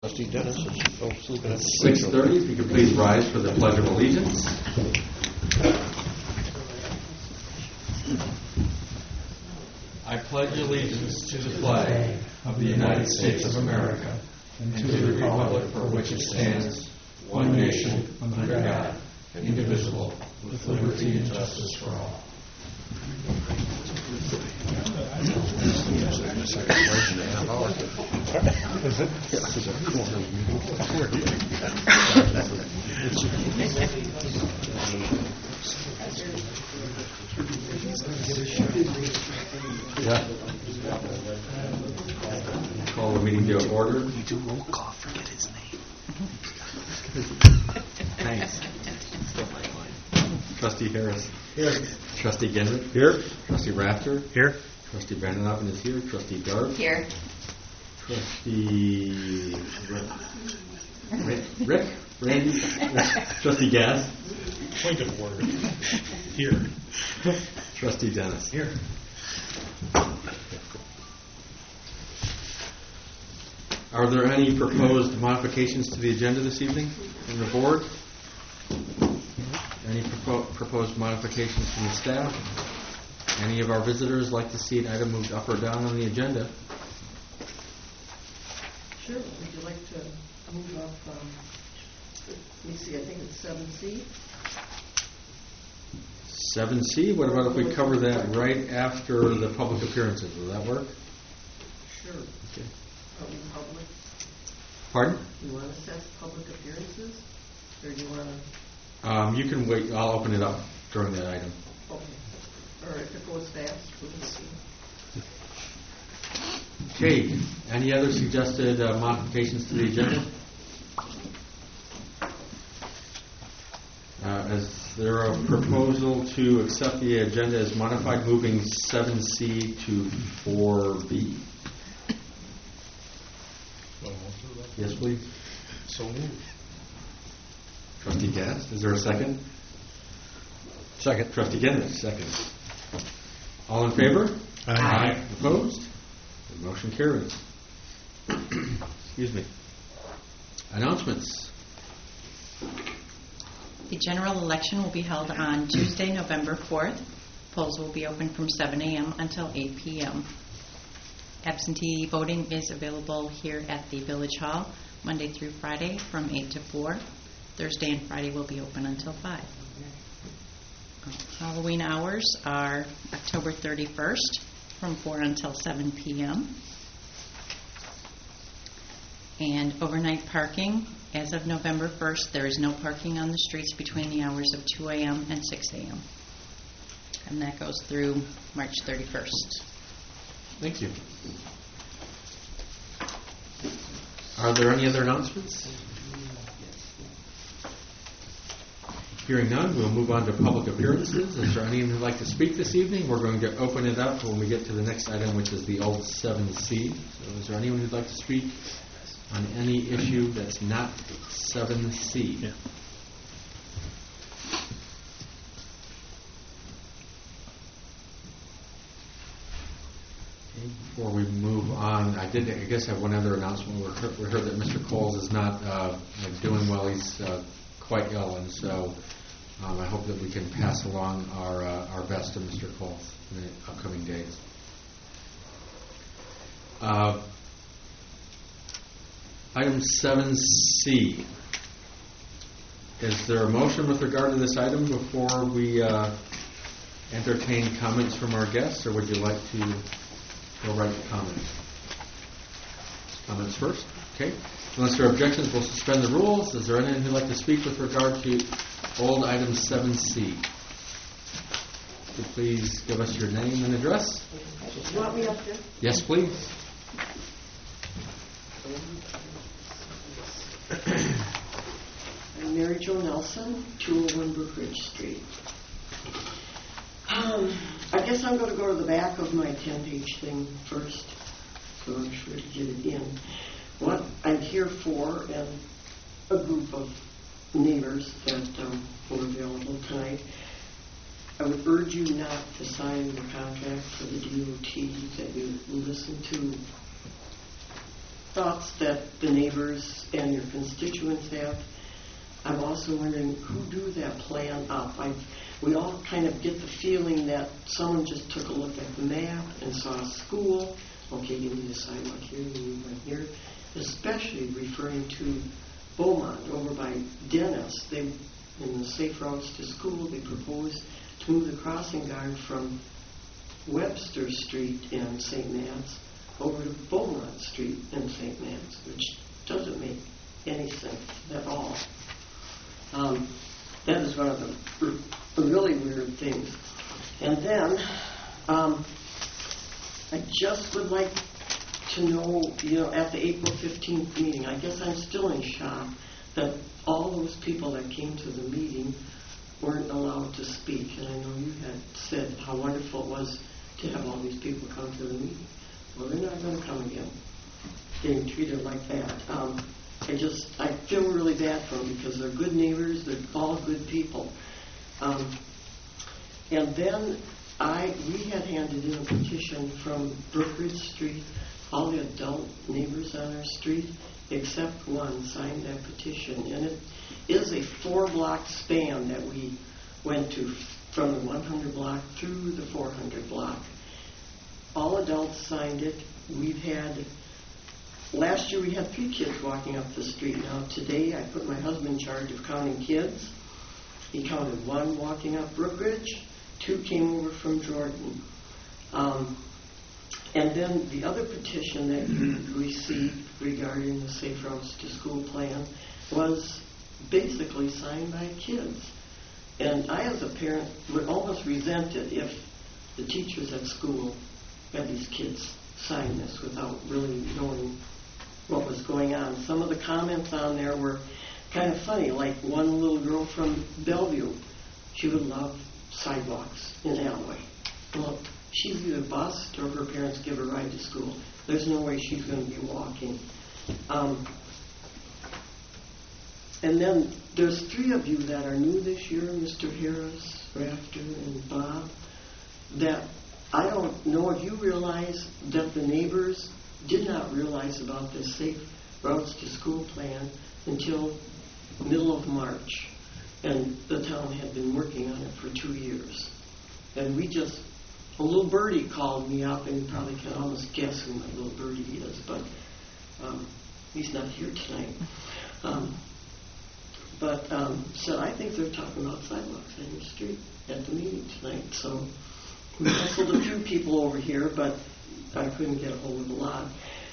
Trustee Dennis is At 6:30, if you could please rise for the Pledge of Allegiance. I pledge allegiance to the flag of the United States of America and to the republic for which it stands, one nation, under God, indivisible, with liberty and justice for all. Call the meeting to order. You do roll call, forget his name. Thanks. Trustee Harris. Here. Trustee Gendrick. Here. Trustee Rafter. Here. Trustee Vandenhoffen is here. Trustee Darb. Here. Trustee Rick. Randy. Trustee Gass. Point of order. Here. Trustee Dennis. Here. Are there any proposed modifications to the agenda this evening from the board? Any proposed modifications from the staff? Any of our visitors like to see an item moved up or down on the agenda? Sure. Would you like to move up, let me see, I think it's 7C. 7C, what about if we cover that right after the public appearances? Will that work? Sure. Okay. Are we public? Pardon? You want to assess public appearances? Or do you want to? You can wait. I'll open it up during that item. Okay. Or if it goes fast, we'll see. Okay. Any other suggested modifications to the agenda? Is there a proposal to accept the agenda as modified, moving 7C to 4B? Yes, please. So moved. Trustee Gass, is there a second? Second. Trustee Gendrick, second. All in favor? Aye. Opposed? The motion carries. Excuse me. Announcements. The general election will be held on Tuesday, November 4th. Polls will be open from 7 a.m. until 8 p.m. Absentee voting is available here at the Village Hall Monday through Friday from 8 to 4. Thursday and Friday will be open until 5. Halloween hours are October 31st from 4 until 7 p.m. And overnight parking, as of November 1st, there is no parking on the streets between the hours of 2 a.m. and 6 a.m. And that goes through March 31st. Thank you. Are there any other announcements? Hearing none, we'll move on to public appearances. Is there anyone who'd like to speak this evening? We're going to open it up when we get to the next item, which is the old 7C. So is there anyone who'd like to speak on any issue that's not 7C? Yeah. Before we move on, I guess I have one other announcement. We heard that Mr. Coles is not doing well. He's quite ill, and so I hope that we can pass along our best to Mr. Coles in the upcoming days. Item 7C. Is there a motion with regard to this item before we entertain comments from our guests, or would you like to go right to comments? Comments first? Okay. Unless there are objections, we'll suspend the rules. Is there anyone who'd like to speak with regard to old item 7C? Could you please give us your name and address? You want me up there? Yes, please. I'm Mary Jo Nelson, 201 Brookridge Street. I guess I'm going to go to the back of my 10-page thing first, so I'm sure to get it in. What I'm here for, and a group of neighbors that were available tonight, I would urge you not to sign the contract for the DOT that you listened to thoughts that the neighbors and your constituents have. I'm also wondering who drew that plan up. We all kind of get the feeling that someone just took a look at the map and saw a school. Okay, you need a sidewalk here, you need one here. Especially referring to Beaumont over by Dennis. In the Safe Routes to School, they proposed to move the crossing guard from Webster Street in St. Matt's over to Beaumont Street in St. Matt's, which doesn't make any sense at all. That is one of the really weird things. And then I just would like to know, at the April 15th meeting, I guess I'm still in shock that all those people that came to the meeting weren't allowed to speak. And I know you had said how wonderful it was to have all these people come to the meeting. Well, they're not going to come again, getting treated like that. I feel really bad for them because they're good neighbors, they're all good people. And then we had handed in a petition from Brookridge Street. All the adult neighbors on our street, except one, signed that petition. And it is a 4-block span that we went to from the 100 block through the 400 block. All adults signed it. Last year we had 3 kids walking up the street. Now today I put my husband in charge of counting kids. He counted 1 walking up Brookridge, 2 came over from Jordan. And then the other petition that you received regarding the Safe Routes to School plan was basically signed by kids. And I, as a parent, would almost resent it if the teachers at school had these kids sign this without really knowing what was going on. Some of the comments on there were kind of funny, like one little girl from Bellevue. She would love sidewalks in Alloway. Well, she's either bused or her parents give her a ride to school. There's no way she's going to be walking. And then there's 3 of you that are new this year, Mr. Harris, Rafter, and Bob, that I don't know if you realize that the neighbors did not realize about the Safe Routes to School plan until middle of March. And the town had been working on it for 2 years. And a little birdie called me up, and you probably can almost guess who my little birdie is, but he's not here tonight. So I think they're talking about sidewalks on your street at the meeting tonight. So we hustled a few people over here, but I couldn't get a hold of a lot.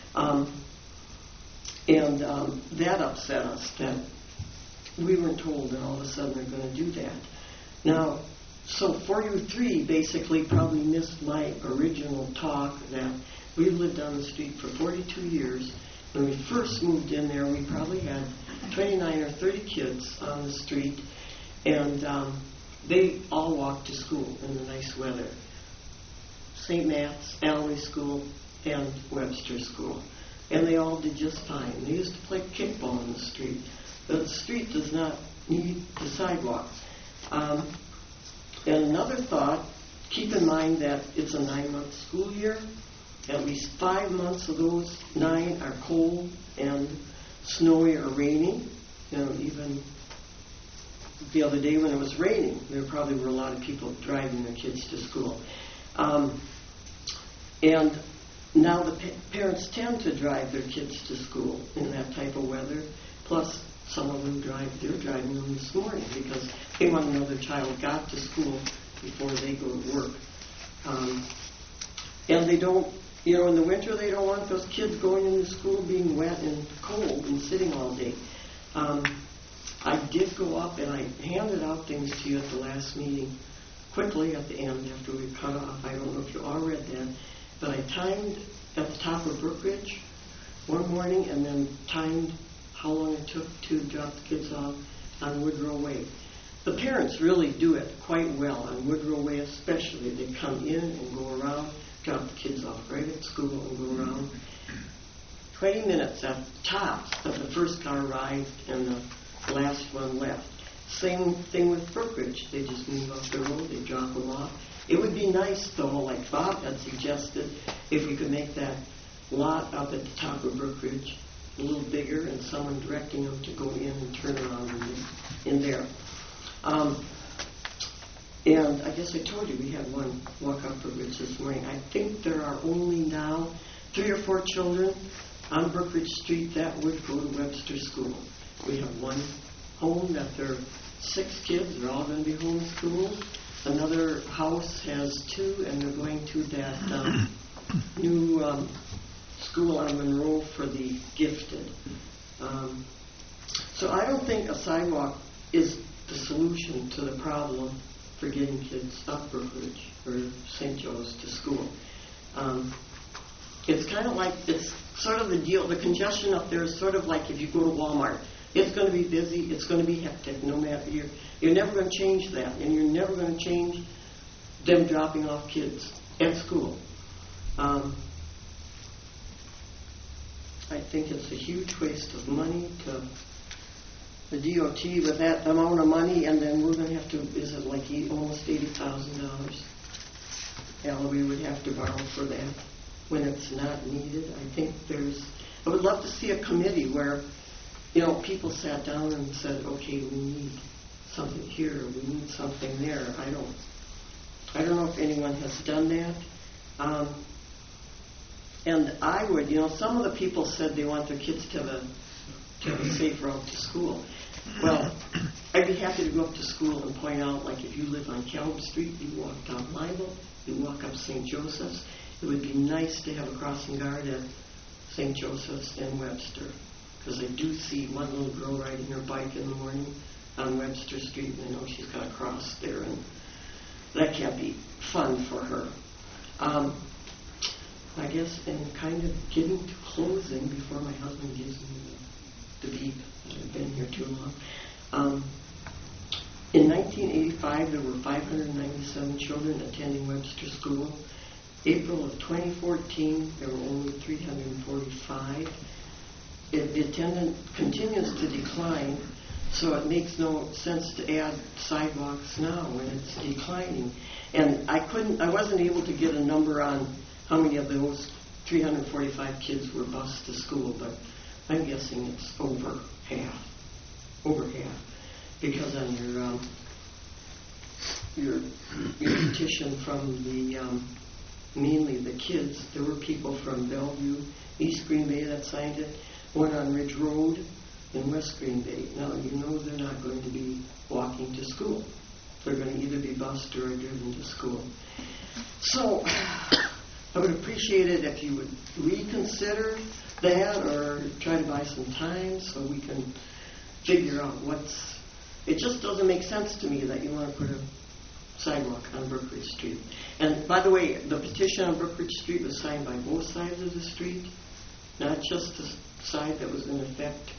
That upset us that we weren't told, and all of a sudden they're going to do that. Now, so 4U3 basically probably missed my original talk that we've lived on the street for 42 years. When we first moved in there, we probably had 29 or 30 kids on the street, and they all walked to school in the nice weather. St. Matt's, Alloway School, and Webster School. And they all did just fine. They used to play kickball in the street. The street does not need the sidewalk. And another thought, keep in mind that it's a 9-month school year. At least 5 months of those 9 are cold and snowy or rainy. Even the other day when it was raining, there probably were a lot of people driving their kids to school. And now the parents tend to drive their kids to school in that type of weather. Plus, some of them they're driving them this morning because they want to know their child got to school before they go to work. And they don't, in the winter, they don't want those kids going into school being wet and cold and sitting all day. I did go up and I handed out things to you at the last meeting quickly at the end after we cut off. I don't know if you all read that, but I timed at the top of Brookridge one morning and then timed how long it took to drop the kids off on Woodrow Way. The parents really do it quite well on Woodrow Way especially. They come in and go around, drop the kids off right at school and go around. 20 minutes at the top of the first car arrived and the last one left. Same thing with Brookridge. They just move up the road, they drop them off. It would be nice, though, like Bob had suggested, if we could make that lot up at the top of Brook Ridge, a little bigger, and someone directing them to go in and turn around in there. And I guess I told you we had one walk up Brook Ridge this morning. I think there are only now 3 or 4 children on Brook Ridge Street that would go to Webster School. We have one home that there are 6 kids. They're all going to be homeschooled. Another house has 2, and they're going to that new school on Monroe for the gifted. So I don't think a sidewalk is the solution to the problem for getting kids up Brook Ridge or St. Joe's to school. It's kind of like, it's sort of the deal, the congestion up there is sort of like if you go to Walmart. It's going to be busy, it's going to be hectic, no matter, you're never going to change that, and you're never going to change them dropping off kids at school. I think it's a huge waste of money to the DOT with that amount of money, and then we're going to have to, is it like almost $80,000? We would have to borrow for that when it's not needed. I would love to see a committee where, people sat down and said, okay, we need something here, we need something there. I don't know if anyone has done that. And I would, some of the people said they want their kids to have a safe route to school. Well, I'd be happy to go up to school and point out, like if you live on Caleb Street, you walk down Libel, you walk up St. Joseph's. It would be nice to have a crossing guard at St. Joseph's and Webster, because I do see one little girl riding her bike in the morning on Webster Street, and I know she's got to cross there, and that can't be fun for her. I guess in kind of getting to closing before my husband gives me the beep, I've been here too long. In 1985, there were 597 children attending Webster School. April of 2014, there were only 345. The attendance continues to decline, so it makes no sense to add sidewalks now when it's declining. And I wasn't able to get a number on how many of those 345 kids were bused to school, but I'm guessing it's over half. Because on your petition from the mainly the kids, there were people from Bellevue, East Green Bay that signed it, one on Ridge Road in West Green Bay. Now, they're not going to be walking to school. They're going to either be bused or driven to school. So I would appreciate it if you would reconsider that or try to buy some time so we can figure out it just doesn't make sense to me that you want to put a sidewalk on Brook Ridge Street. And by the way, the petition on Brook Ridge Street was signed by both sides of the street, not just the side that was going to affect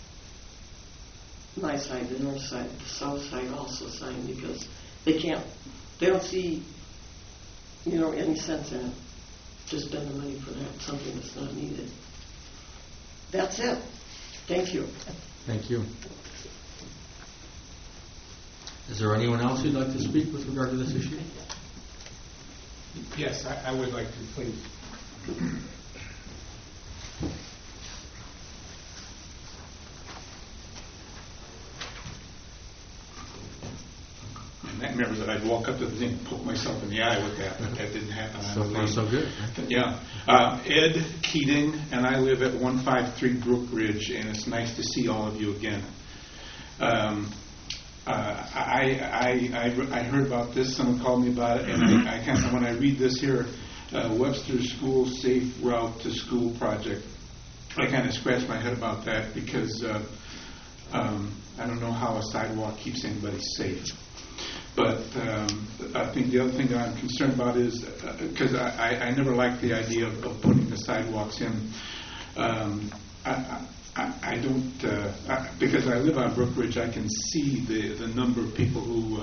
my side, the north side. The south side also signed because they don't see, any sense in it. To spend the money for that, something that's not needed. That's it. Thank you. Thank you. Is there anyone else who'd like to speak with regard to this issue? Yes, I would like to, please. I remember that I'd walk up to the thing and poke myself in the eye with that, but that didn't happen. So far, so good. Yeah. Ed Keating, and I live at 153 Brook Ridge, and it's nice to see all of you again. I heard about this. Someone called me about it, and I kind of, when I read this here, Webster School Safe Route to School Project, I kind of scratch my head about that because I don't know how a sidewalk keeps anybody safe. But I think the other thing that I'm concerned about is, because I never liked the idea of putting the sidewalks in. I don't, because I live on Brook Ridge, I can see the number of people who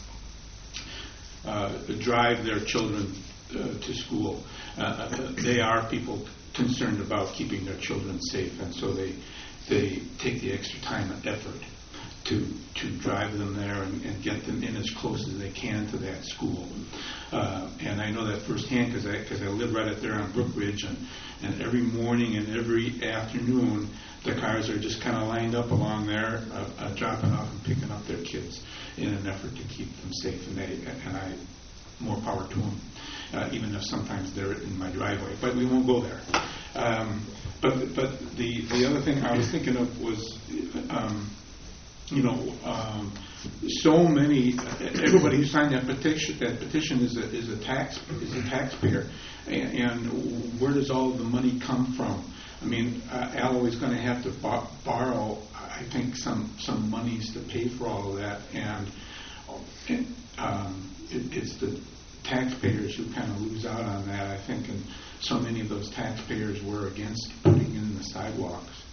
drive their children to school. They are people concerned about keeping their children safe, and so they take the extra time and effort to drive them there and get them in as close as they can to that school. And I know that firsthand because I live right up there on Brook Ridge, and every morning and every afternoon the cars are just kind of lined up along there, dropping off and picking up their kids in an effort to keep them safe. And I more power to them, even if sometimes they're in my driveway. But we won't go there. But the other thing I was thinking of was, so many, everybody who signed that petition is a taxpayer, and where does all of the money come from? I mean, Allo is going to have to borrow, I think, some monies to pay for all of that, and it's the taxpayers who kind of lose out on that, I think, and so many of those taxpayers were against putting in the sidewalks.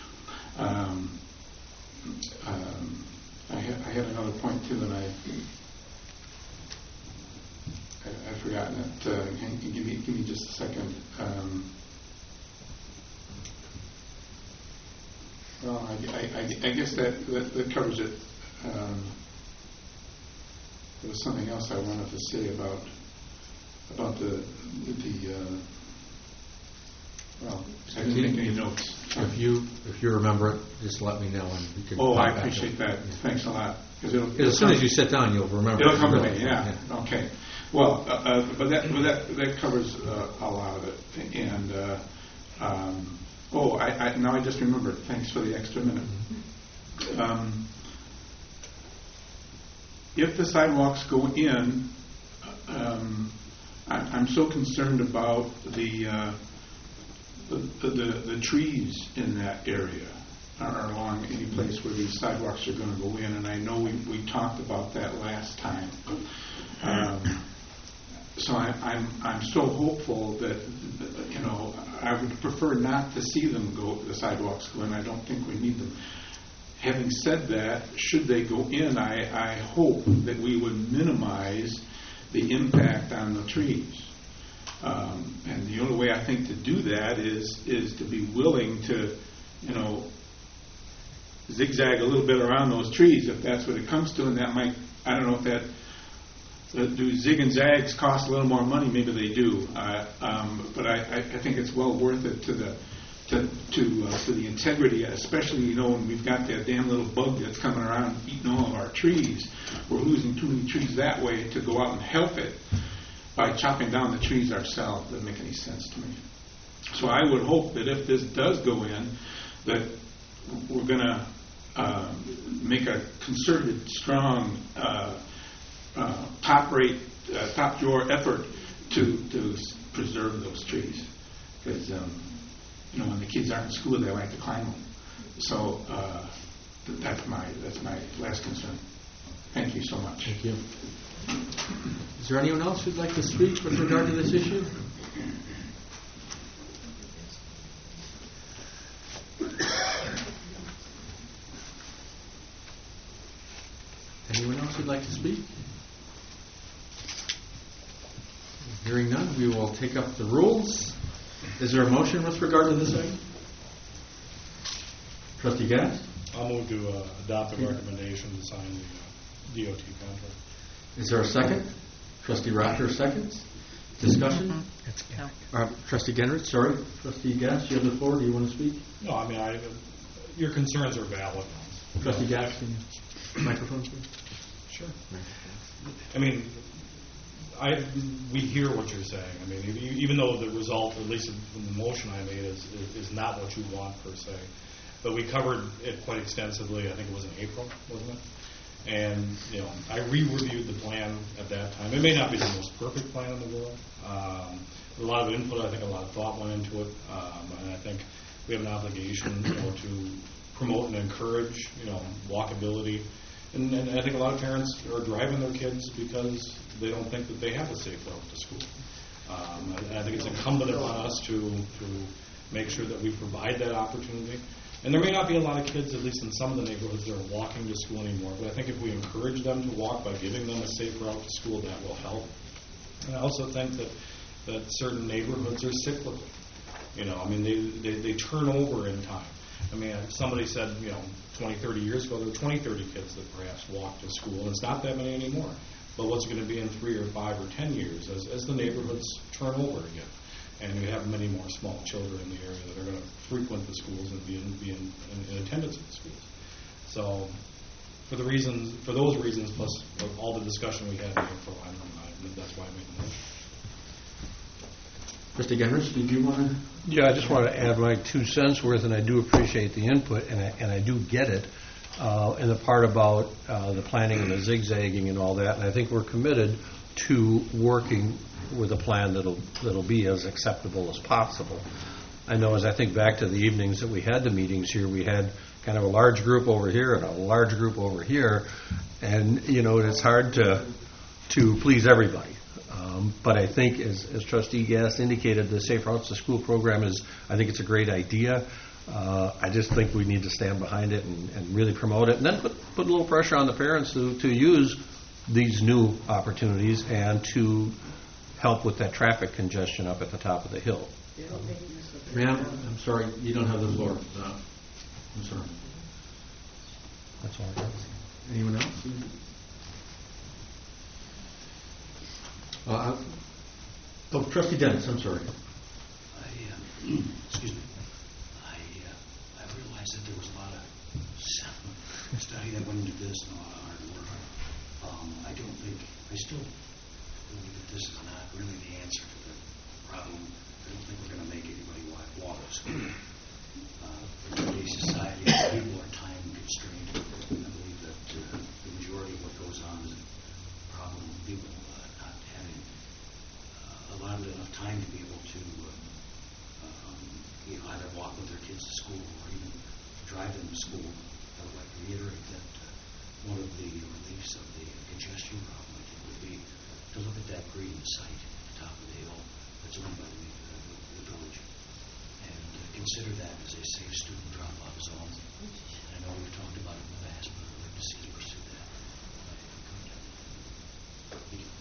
I had another point too, and I've forgotten it. Give me just a second. Well, I guess that covers it. There was something else I wanted to say about the well, I didn't make any notes. If you remember it, just let me know, and we can. I appreciate that. Yeah. Thanks a lot. As soon as you sit down, you'll remember. It'll come to me. Yeah. Okay. Well, but that covers a lot of it. And now I just remembered. Thanks for the extra minute. If the sidewalks go in, I'm so concerned about the trees in that area are along any place where these sidewalks are going to go in, and I know we talked about that last time. So I'm so hopeful that I would prefer not to see the sidewalks go in. I don't think we need them. Having said that, should they go in, I hope that we would minimize the impact on the trees. And the only way I think to do that is to be willing to, zigzag a little bit around those trees if that's what it comes to, and that might, I don't know if that, do zig and zags cost a little more money? Maybe they do, but I think it's well worth it to the integrity, especially when we've got that damn little bug that's coming around eating all of our trees. We're losing too many trees that way to go out and help it by chopping down the trees ourselves. Doesn't make any sense to me. So I would hope that if this does go in, that we're going to make a concerted, strong, top drawer effort to preserve those trees, because when the kids aren't in school, they like to climb them. So that's my last concern. Thank you so much. Thank you. Is there anyone else who'd like to speak with regard to this issue? Anyone else who'd like to speak? Hearing none, we will take up the rules. Is there a motion with regard to this item? Trustee Gass? I'll move to adopt the recommendation to sign the DOT contract. Is there a second? Trustee Raptor seconds. Discussion? No. Trustee Genrich, sorry. Trustee Gass, you have the floor. Do you want to speak? No, I mean, your concerns are valid. Trustee Gass, microphone, please. Sure. I mean, we hear what you're saying. I mean, even though the result, at least from the motion I made, is not what you want per se, but we covered it quite extensively. I think it was in April, wasn't it? And I re-reviewed the plan at that time. It may not be the most perfect plan in the world. A lot of input. I think a lot of thought went into it, and I think we have an obligation, to promote and encourage, walkability. And I think a lot of parents are driving their kids because they don't think that they have a safe route to school. I think it's incumbent upon us to make sure that we provide that opportunity. And there may not be a lot of kids, at least in some of the neighborhoods, that are walking to school anymore. But I think if we encourage them to walk by giving them a safe route to school, that will help. And I also think that certain neighborhoods are cyclical. They turn over in time. I mean, somebody said, 20, 30 years ago, there were 20, 30 kids that perhaps walked to school, and it's not that many anymore. But what's going to be in 3 or 5 or 10 years as the neighborhoods turn over again? And you have many more small children in the area that are going to frequent the schools and be in attendance at the schools. So for those reasons, plus all the discussion we had in April, that's why I made the motion. Mr. Genrich, did you want to? Yeah, I just want to add my 2 cents worth, and I do appreciate the input, and I do get it, and the part about the planning and the zigzagging and all that, and I think we're committed to working with a plan that'll be as acceptable as possible. I know as I think back to the evenings that we had the meetings here, we had kind of a large group over here and a large group over here, and it's hard to please everybody. But I think, as Trustee Gast indicated, the Safe Routes to School program I think it's a great idea. I just think we need to stand behind it and really promote it, and then put a little pressure on the parents to use these new opportunities and to help with that traffic congestion up at the top of the hill. Ma'am, I'm sorry, you don't have the floor. No. I'm sorry. That's all I got. Anyone else? Trustee Dennis, I'm sorry. Excuse me. I realized that there was a lot of study that went into this and a lot of hard work. I still believe that this is not really the answer to the problem. I don't think we're going to make anybody walk to school. In today's society, people are time constrained. I believe that the majority of what goes on is a problem with people not having allowed enough time to be able to either walk with their kids to school or even drive them to school. I would like to reiterate that one of the reliefs of the congestion problem, I think, would be to look at that green site at the top of the hill that's owned by the village and consider that as a safe student drop-off zone. I know we've talked about it in the past, but I'd like to see us pursue that. Thank you.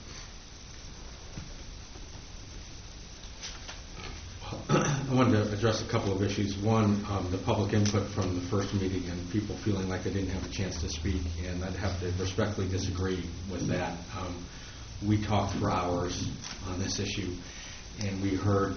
I wanted to address a couple of issues. One, the public input from the first meeting and people feeling like they didn't have a chance to speak, and I'd have to respectfully disagree with that. We talked for hours on this issue, and we heard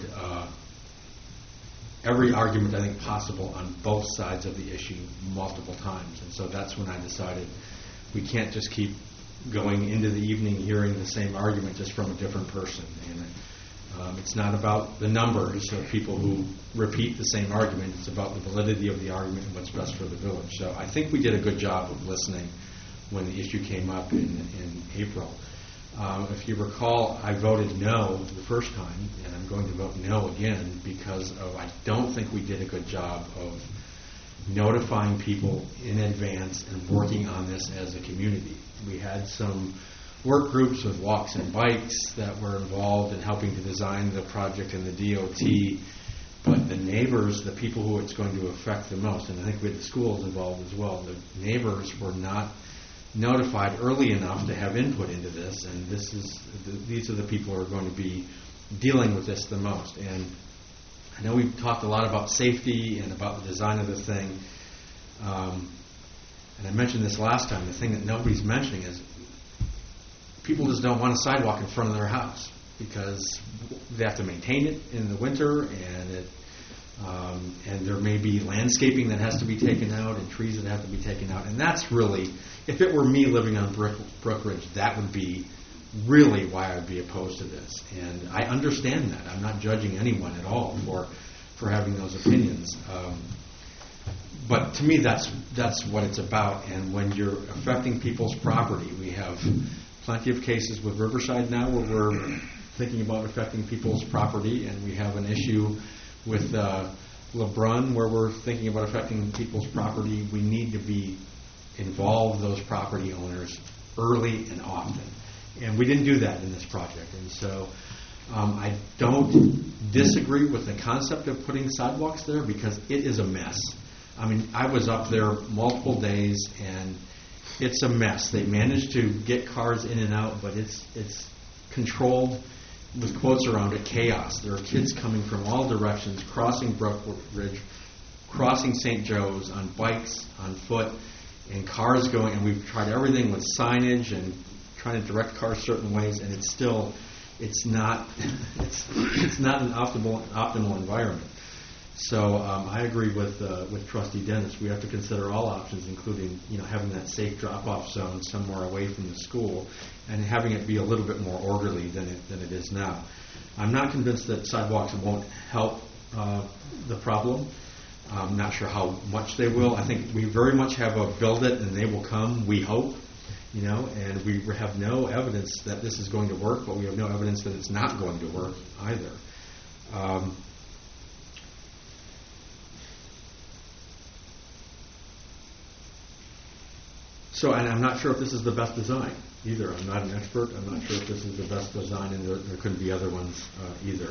every argument I think possible on both sides of the issue multiple times, and so that's when I decided we can't just keep going into the evening hearing the same argument just from a different person. And it's not about the numbers of people who repeat the same argument. It's about the validity of the argument and what's best for the village. So I think we did a good job of listening when the issue came up in April. If you recall, I voted no the first time, and I'm going to vote no again because I don't think we did a good job of notifying people in advance and working on this as a community. We had some work groups with walks and bikes that were involved in helping to design the project in the DOT, but the neighbors, the people who it's going to affect the most, and I think we had the schools involved as well, the neighbors were not notified early enough to have input into this, and these are the people who are going to be dealing with this the most. And I know we've talked a lot about safety and about the design of the thing, and I mentioned this last time. The thing that nobody's mentioning is people just don't want a sidewalk in front of their house because they have to maintain it in the winter, and there may be landscaping that has to be taken out and trees that have to be taken out. And that's really, if it were me living on Brook Ridge, that would be really why I would be opposed to this. And I understand that. I'm not judging anyone at all for having those opinions. But to me, that's what it's about. And when you're affecting people's property, we have plenty of cases with Riverside now where we're thinking about affecting people's property, and we have an issue with LeBrun where we're thinking about affecting people's property. We need to involve those property owners early and often. And we didn't do that in this project. And so I don't disagree with the concept of putting sidewalks there because it is a mess. I mean, I was up there multiple days, and it's a mess. They managed to get cars in and out, but it's controlled, with quotes around it, chaos. There are kids coming from all directions, crossing Brook Ridge crossing St. Joe's on bikes, on foot, and cars going, and we've tried everything with signage and trying to direct cars certain ways, and it's not it's not an optimal environment. So I agree with Trustee Dennis. We have to consider all options, including having that safe drop-off zone somewhere away from the school, and having it be a little bit more orderly than it is now. I'm not convinced that sidewalks won't help the problem. I'm not sure how much they will. I think we very much have a build it and they will come, we hope, and we have no evidence that this is going to work, but we have no evidence that it's not going to work either. And I'm not sure if this is the best design either. I'm not an expert. I'm not sure if this is the best design, and there couldn't be other ones either.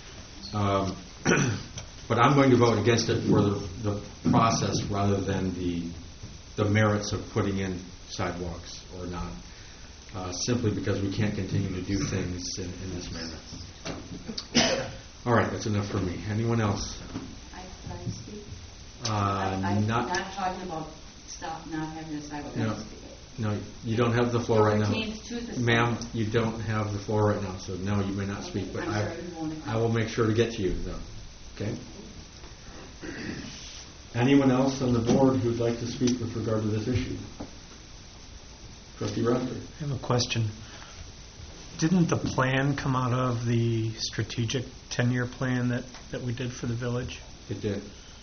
But I'm going to vote against it for the process rather than the merits of putting in sidewalks or not, simply because we can't continue to do things in this manner. All right, that's enough for me. Anyone else? I speak. I'm not talking about not having a sidewalk. No, you don't have the floor right now. Ma'am, Ma'am, you don't have the floor right now, so no, you may not speak. But I will make sure to get to you, though. Okay? Anyone else on the board who'd like to speak with regard to this issue? Trustee Rafter. I have a question. Didn't the plan come out of the strategic 10-year plan that we did for the village? It did.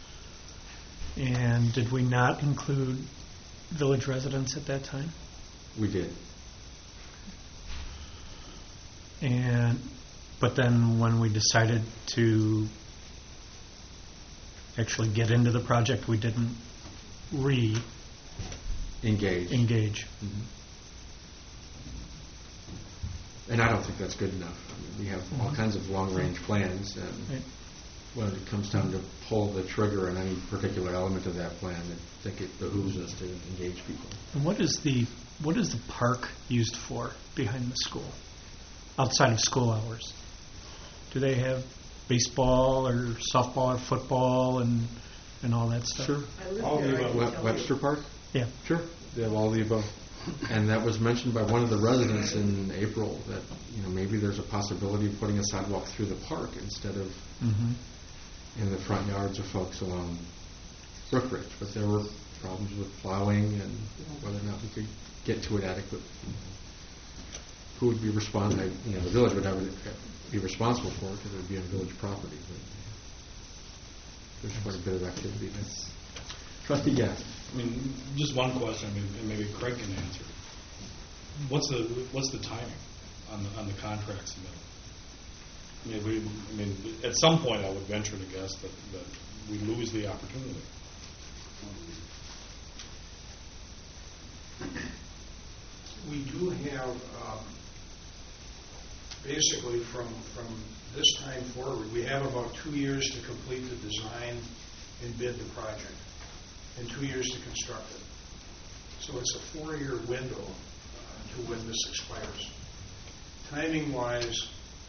And did we not include village residents at that time? We did. But then when we decided to actually get into the project, we didn't engage. Mm-hmm. And I don't think that's good enough. I mean, we have all kinds of long-range plans, and when it comes time to pull the trigger on any particular element of that plan, I think it behooves us to engage people. And what is the park used for behind the school, outside of school hours? Do they have baseball or softball or football and all that stuff? Sure. All the above. Webster Park? Yeah. Sure. They have all the above. And that was mentioned by one of the residents in April that maybe there's a possibility of putting a sidewalk through the park instead of in the front yards of folks along Brookridge. But there were problems with plowing and whether or not we could get to it adequately. Who would be responsible? The village would have to be responsible for it because it would be on village property. But there's quite a bit of activity there. Trustee Gass. Just one question, and maybe Craig can answer. What's the timing on the contract submittal? At some point, I would venture to guess that we lose the opportunity. We do have, basically from this time forward, we have about 2 years to complete the design and bid the project, and 2 years to construct it. So it's a 4-year window to when this expires. Timing-wise,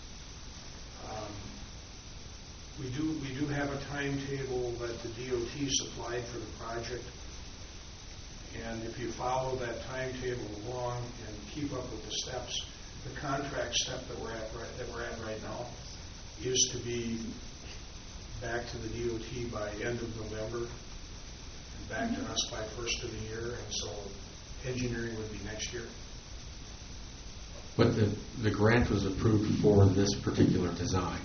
we do have a timetable that the DOT supplied for the project, and if you follow that timetable along and keep up with the steps, the contract step that we're at right now is to be back to the DOT by end of November and back to us by first of the year, and so engineering would be next year. But the grant was approved for this particular design,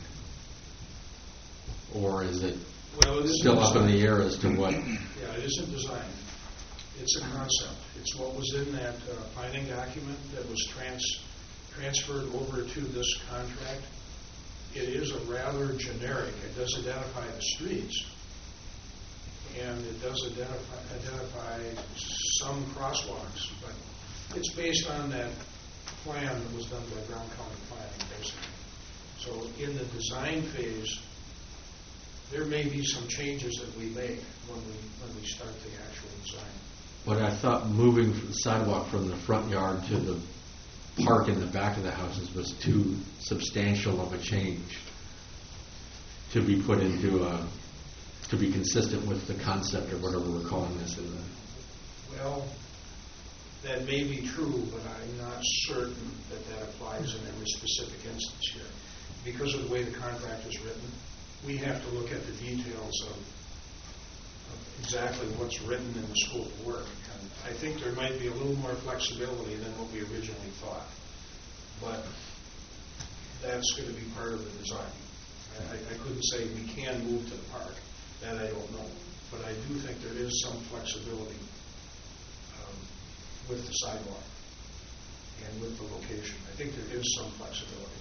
or is it still up in the air as to what? Yeah, it isn't design. It's a concept. It's what was in that planning document that was transferred over to this contract. It is a rather generic. It does identify the streets, and it does identify some crosswalks, but it's based on that plan that was done by Brown County Planning, basically. So in the design phase, there may be some changes that we make when we start the actual design. But I thought moving the sidewalk from the front yard to the park in the back of the houses was too substantial of a change to be put into to be consistent with the concept or whatever we're calling this. Well, that may be true, but I'm not certain that that applies in every specific instance here. Because of the way the contract is written, we have to look at the details of exactly what's written in the scope of work. And I think there might be a little more flexibility than what we originally thought. But that's going to be part of the design. I couldn't say we can move to the park. That I don't know. But I do think there is some flexibility with the sidewalk and with the location. I think there is some flexibility.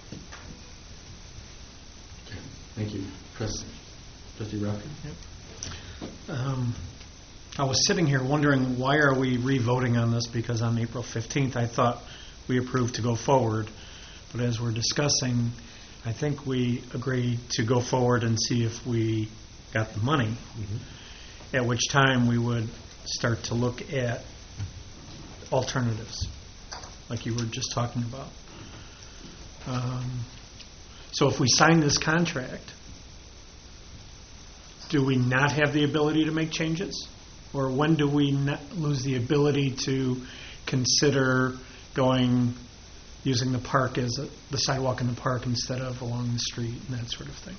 Okay. Thank you. Trustee Rafferty? Yep. I was sitting here wondering, why are we re-voting on this? Because on April 15th, I thought we approved to go forward. But as we're discussing, I think we agreed to go forward and see if we got the money, at which time we would start to look at alternatives, like you were just talking about. So if we sign this contract, do we not have the ability to make changes? Or when do we not lose the ability to consider using the park as the sidewalk in the park instead of along the street and that sort of thing?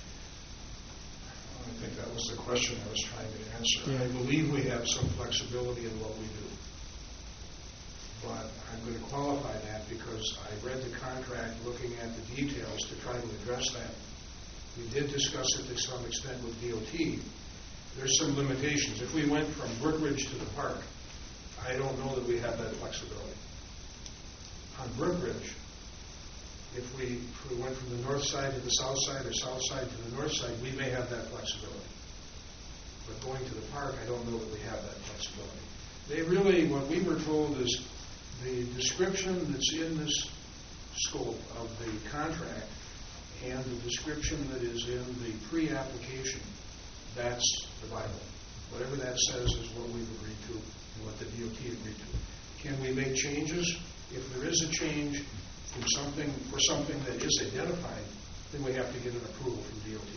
I think that was the question I was trying to answer. Yeah. I believe we have some flexibility in what we do. But I'm going to qualify that because I read the contract looking at the details to try to address that. We did discuss it to some extent with DOT. There's some limitations. If we went from Brookridge to the park, I don't know that we have that flexibility. On Brookridge, if we went from the north side to the south side or south side to the north side, we may have that flexibility. But going to the park, I don't know that we have that flexibility. They really, what we were told is the description that's in this scope of the contract and the description that is in the pre-application, that's the Bible. Whatever that says is what we've agreed to and what the DOT agreed to. Can we make changes? If there is a change for something that is identified, then we have to get an approval from DOT.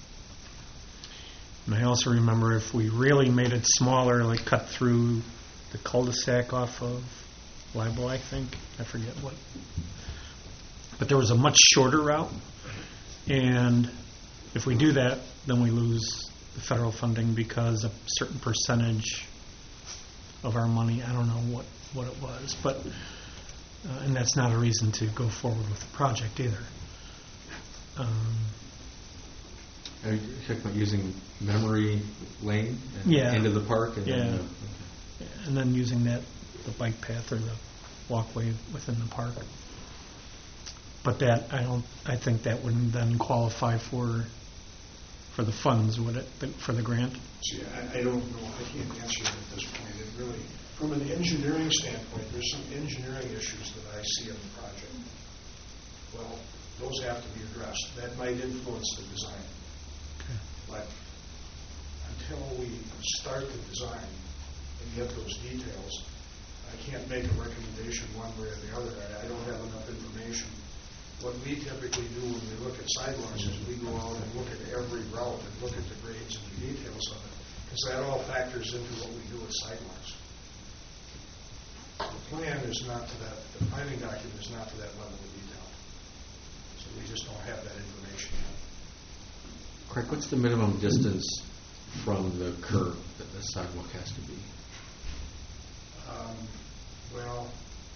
And I also remember if we really made it smaller, like cut through the cul-de-sac off of Libel, I think. I forget what. But there was a much shorter route. And if we do that, then we lose the federal funding because a certain percentage of our money, I don't know what it was, but and that's not a reason to go forward with the project either. Are you talking about using Memory Lane Yeah. into the park? And Yeah. then, And then using the bike path or the walkway within the park. But that, I think that wouldn't then qualify for the funds, would it, for the grant? See, I don't know. I can't answer that at this point. It really, from an engineering standpoint, there's some engineering issues that I see in the project. Well, those have to be addressed. That might influence the design. Okay. But until we start the design and get those details, I can't make a recommendation one way or the other. I don't have enough information. What we typically do when we look at sidewalks is we go out and look at every route and look at the grades and the details of it, because that all factors into what we do with sidewalks. The plan is not to that, the planning document is not to that level of detail. So we just don't have that information yet. Craig, what's the minimum distance from the curb that the sidewalk has to be? Well,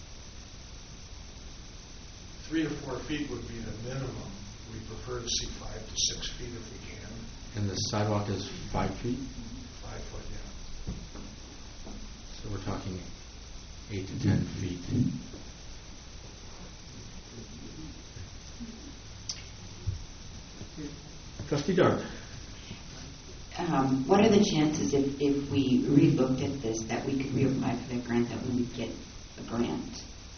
3 to 4 feet would be the minimum. We prefer to see 5 to 6 feet if we can. And the sidewalk is 5 feet? 5 foot, yeah. So we're talking 8 to 10 feet. Trustee Dart. What are the chances if we re-looked at this that we could reapply for that grant, that we would get a grant?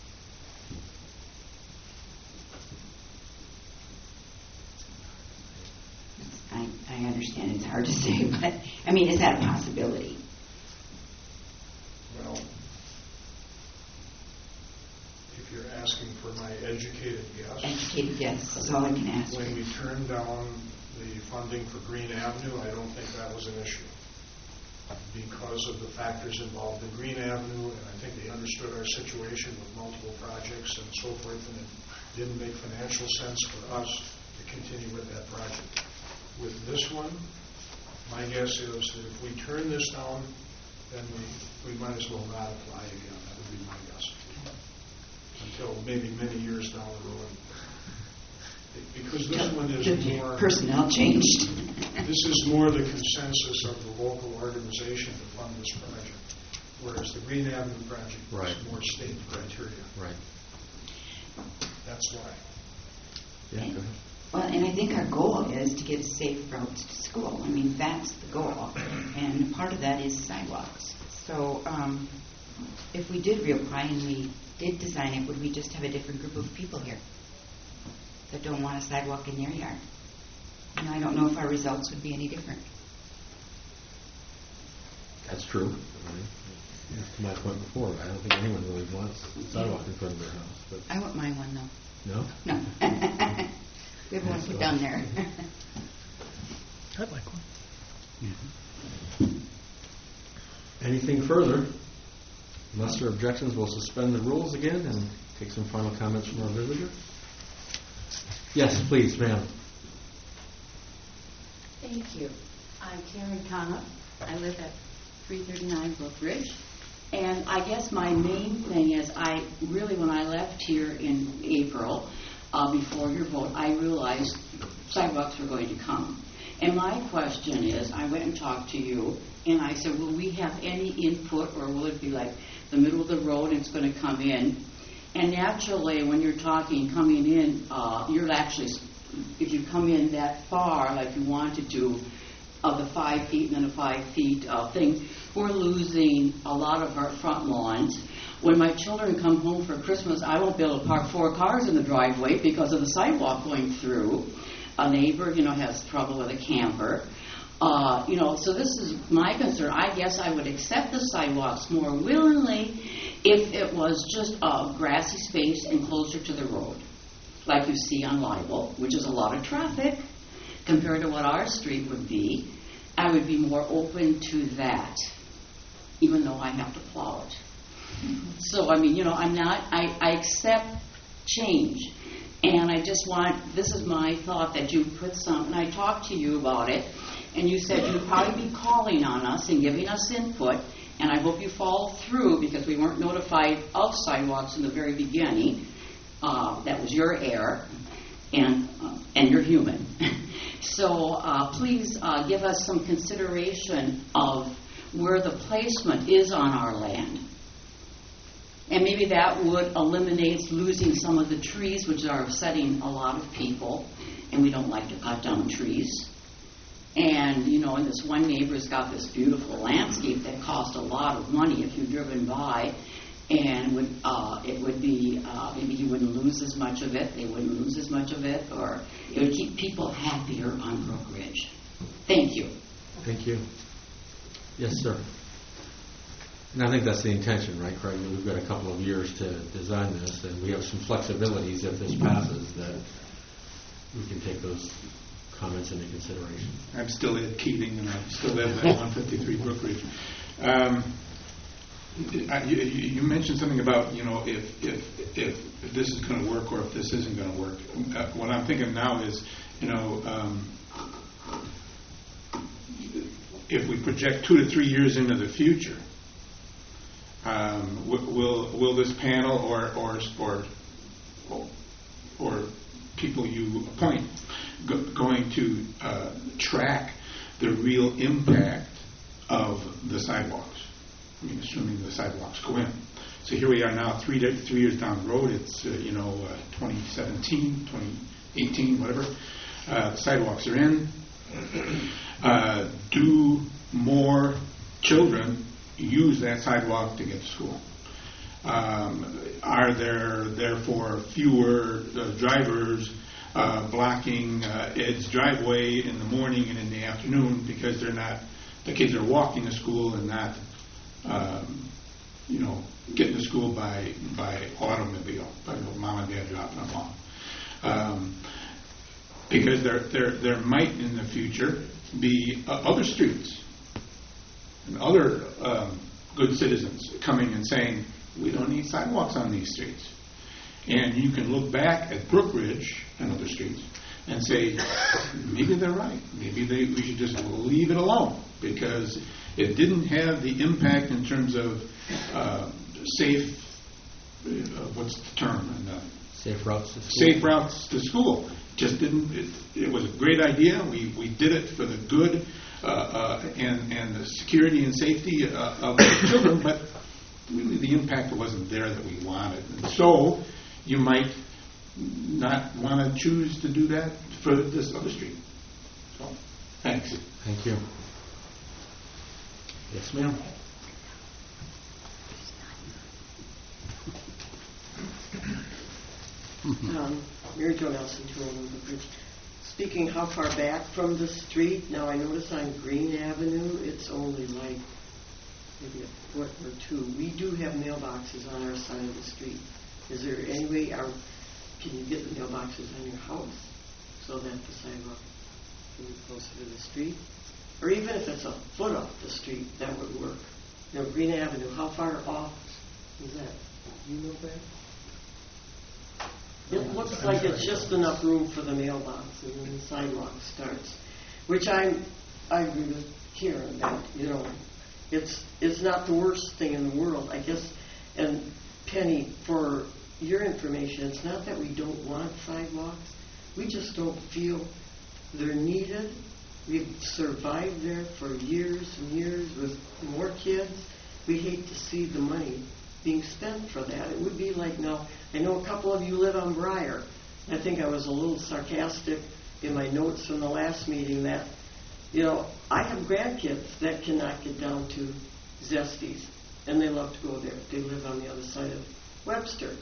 I understand it's hard to say, but I mean, is that a possibility? Well, if you're asking for my educated guess. Educated guess is all I can ask. When we turned down the funding for Green Avenue, I don't think that was an issue because of the factors involved in Green Avenue, and I think they understood our situation with multiple projects and so forth, and it didn't make financial sense for us to continue with that project. With this one, my guess is that if we turn this down, then we might as well not apply again. That would be my guess. Until maybe many years down the road. Because this one is more... Personnel changed. This is more the consensus of the local organization to fund this project, whereas the Green Avenue project is more state criteria. Right. That's why. Yeah, go ahead. Well, and I think our goal is to get safe routes to school. I mean, that's the goal. And part of that is sidewalks. So if we did reapply and we did design it, would we just have a different group of people here that don't want a sidewalk in their yard? And I don't know if our results would be any different. That's true. To my point before, I don't think anyone really wants a sidewalk in front of their house. But I wouldn't mind one, though. no? No. We have one put down there. I'd like one. Mm-hmm. Anything further? Unless there are objections, we'll suspend the rules again and take some final comments from our visitor. Yes, please, ma'am. Thank you. I'm Karen Connor. I live at 339 Brook Ridge. And I guess my main thing is when I left here in April, before your vote, I realized sidewalks were going to come. And my question is, I went and talked to you, and I said, will we have any input, or will it be like the middle of the road and it's going to come in? And naturally, when you're talking coming in, you're actually, if you come in that far, like you want to do, of the 5 feet and then a 5 feet thing, we're losing a lot of our front lawns. When my children come home for Christmas, I won't be able to park 4 cars in the driveway because of the sidewalk going through. A neighbor, has trouble with a camper. So this is my concern. I guess I would accept the sidewalks more willingly if it was just a grassy space and closer to the road, like you see on Libel, which is a lot of traffic compared to what our street would be. I would be more open to that, even though I have to plow it. So, I accept change. And I just this is my thought, that you put some, and I talked to you about it, and you said you'd probably be calling on us and giving us input, and I hope you follow through because we weren't notified of sidewalks in the very beginning. That was your error, and you're human. So please give us some consideration of where the placement is on our land. And maybe that would eliminate losing some of the trees, which are upsetting a lot of people, and we don't like to cut down trees. And, and this one neighbor's got this beautiful landscape that cost a lot of money if you've driven by, and it would be, maybe you wouldn't lose as much of it, they wouldn't lose as much of it, or it would keep people happier on Brook Ridge. Thank you. Thank you. Yes, sir. And I think that's the intention, right, Craig? We've got a couple of years to design this, and we have some flexibilities if this passes that we can take those comments into consideration. I'm still Ed Keating, and I still live at 153 Brook Ridge. You mentioned something about, if this is going to work or if this isn't going to work. What I'm thinking now is, if we project 2 to 3 years into the future, will this panel or people you appoint going to track the real impact of the sidewalks? Assuming the sidewalks go in. So here we are now, 3 years down the road. It's 2017, 2018, whatever. The sidewalks are in. Do more children use that sidewalk to get to school? Are there therefore fewer drivers blocking Ed's driveway in the morning and in the afternoon because the kids are walking to school and not getting to school by automobile, by mom and dad dropping them off? Because there might in the future be other streets and other good citizens coming and saying, we don't need sidewalks on these streets. And you can look back at Brookridge and other streets and say, maybe they're right. Maybe we should just leave it alone because it didn't have the impact in terms of safe, what's the term? Safe routes to school. Safe routes to school. Just didn't. It was a great idea. We did it for the good and the security and safety of the children, but really the impact wasn't there that we wanted. And so you might not want to choose to do that for this other street. So, thanks. Thank you. Yes, ma'am. Mary Jo Nelson, 201 Brookridge. Speaking how far back from the street, now I notice on Green Avenue, it's only like maybe a foot or two. We do have mailboxes on our side of the street. Is there any way, can you get the mailboxes on your house so that the sidewalk can be closer to the street? Or even if it's a foot off the street, that would work. You know, Green Avenue, how far off is that? You know that? It looks like it's just enough room for the mailbox, and then the sidewalk starts. Which I agree with Karen that, you know, it's not the worst thing in the world, I guess. And Penny, for your information, it's not that we don't want sidewalks. We just don't feel they're needed. We've survived there for years and years with more kids. We hate to see the money being spent for that. It would be like, now, I know a couple of you live on Briar. I think I was a little sarcastic in my notes from the last meeting that, you know, I have grandkids that cannot get down to Zesties, and they love to go there. They live on the other side of Webster.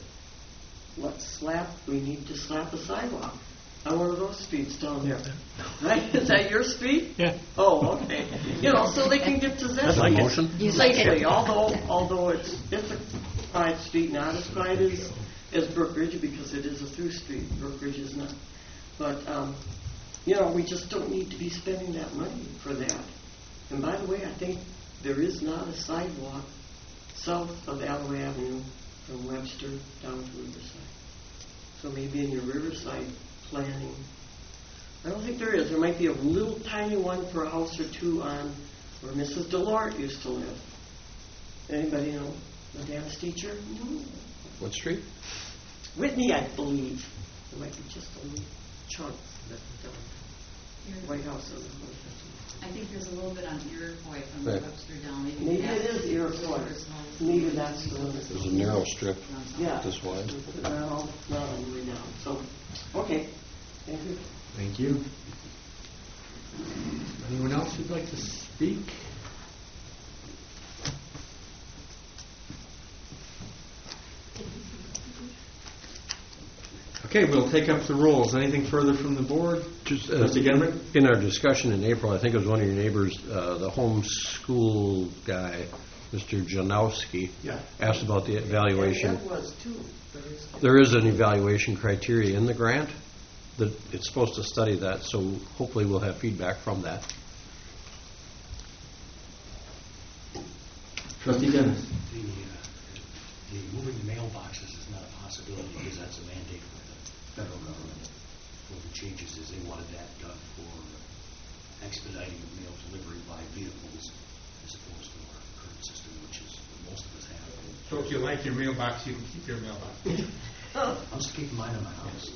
We need to slap a sidewalk on one of those streets down there. Right? Is that your street? Yeah. Oh, okay. You know, so they can get to Zesty. That's a motion. Safely, although it's a quiet street, not as quiet as Brookridge, because it is a through street. Brookridge is not. But, you know, we just don't need to be spending that money for that. And by the way, I think there is not a sidewalk south of Alloy Avenue from Webster down to Riverside. So maybe in your Riverside planning, I don't think there is. There might be a little tiny one for a house or two on where Mrs. Delort used to live. Anybody know the dance teacher? No. What street? Whitney, I believe. There might be just a little chunk that White House or I think there's a little bit on Iroquois from Right. Webster down. maybe it is Iroquois. Maybe that's the one. There's a narrow strip Yeah. this wide. Not all the way down. So, okay. Thank you. Thank you. Anyone else who'd like to speak? Okay, we'll take up the rules. Anything further from the board? Just Mr. Genrick? in our discussion in April, I think it was one of your neighbors, the homeschool guy, Mr. Janowski, asked about the evaluation. That was too. There is an evaluation criteria in the grant that it's supposed to study that, so hopefully we'll have feedback from that. Trustee Dennis? The moving the mailboxes is not a possibility because that's a mandate for the federal government. What the changes is they wanted that done for expediting of mail delivery by vehicles as opposed to our current system, which is what most of us have. So if you like your mailbox, you can keep your mailbox. I'm just keeping mine in my house.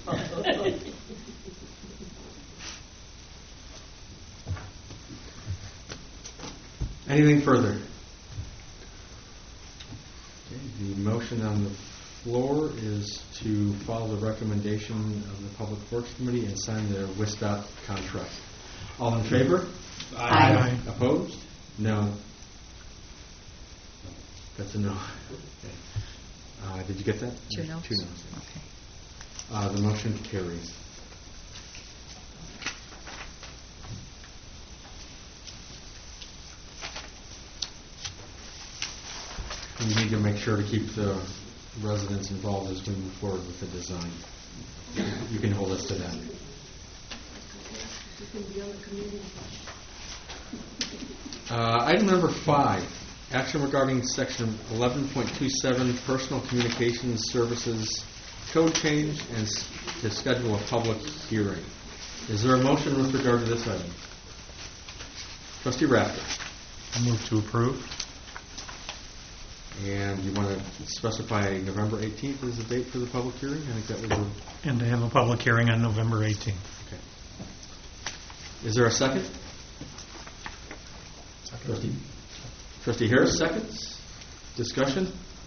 Anything further? Okay, the motion on the floor is to follow the recommendation of the Public Works Committee and sign the WISDOT contract. All in favor? Aye. Opposed? No. That's a no. Okay. Did you get that? 2 noes? 2 noes. Okay. The motion carries. We need to make sure to keep the residents involved as we move forward with the design. You can hold us to that. You can be on the committee. Item number 5, action regarding section 11.27 personal communications services code change and to schedule a public hearing. Is there a motion with regard to this item? Trustee Rafter. I move to approve. And you want to specify November 18th as the date for the public hearing? I think that was And to have a public hearing on November 18th. okay. Is there a second? Trustee Harris, seconds. Discussion?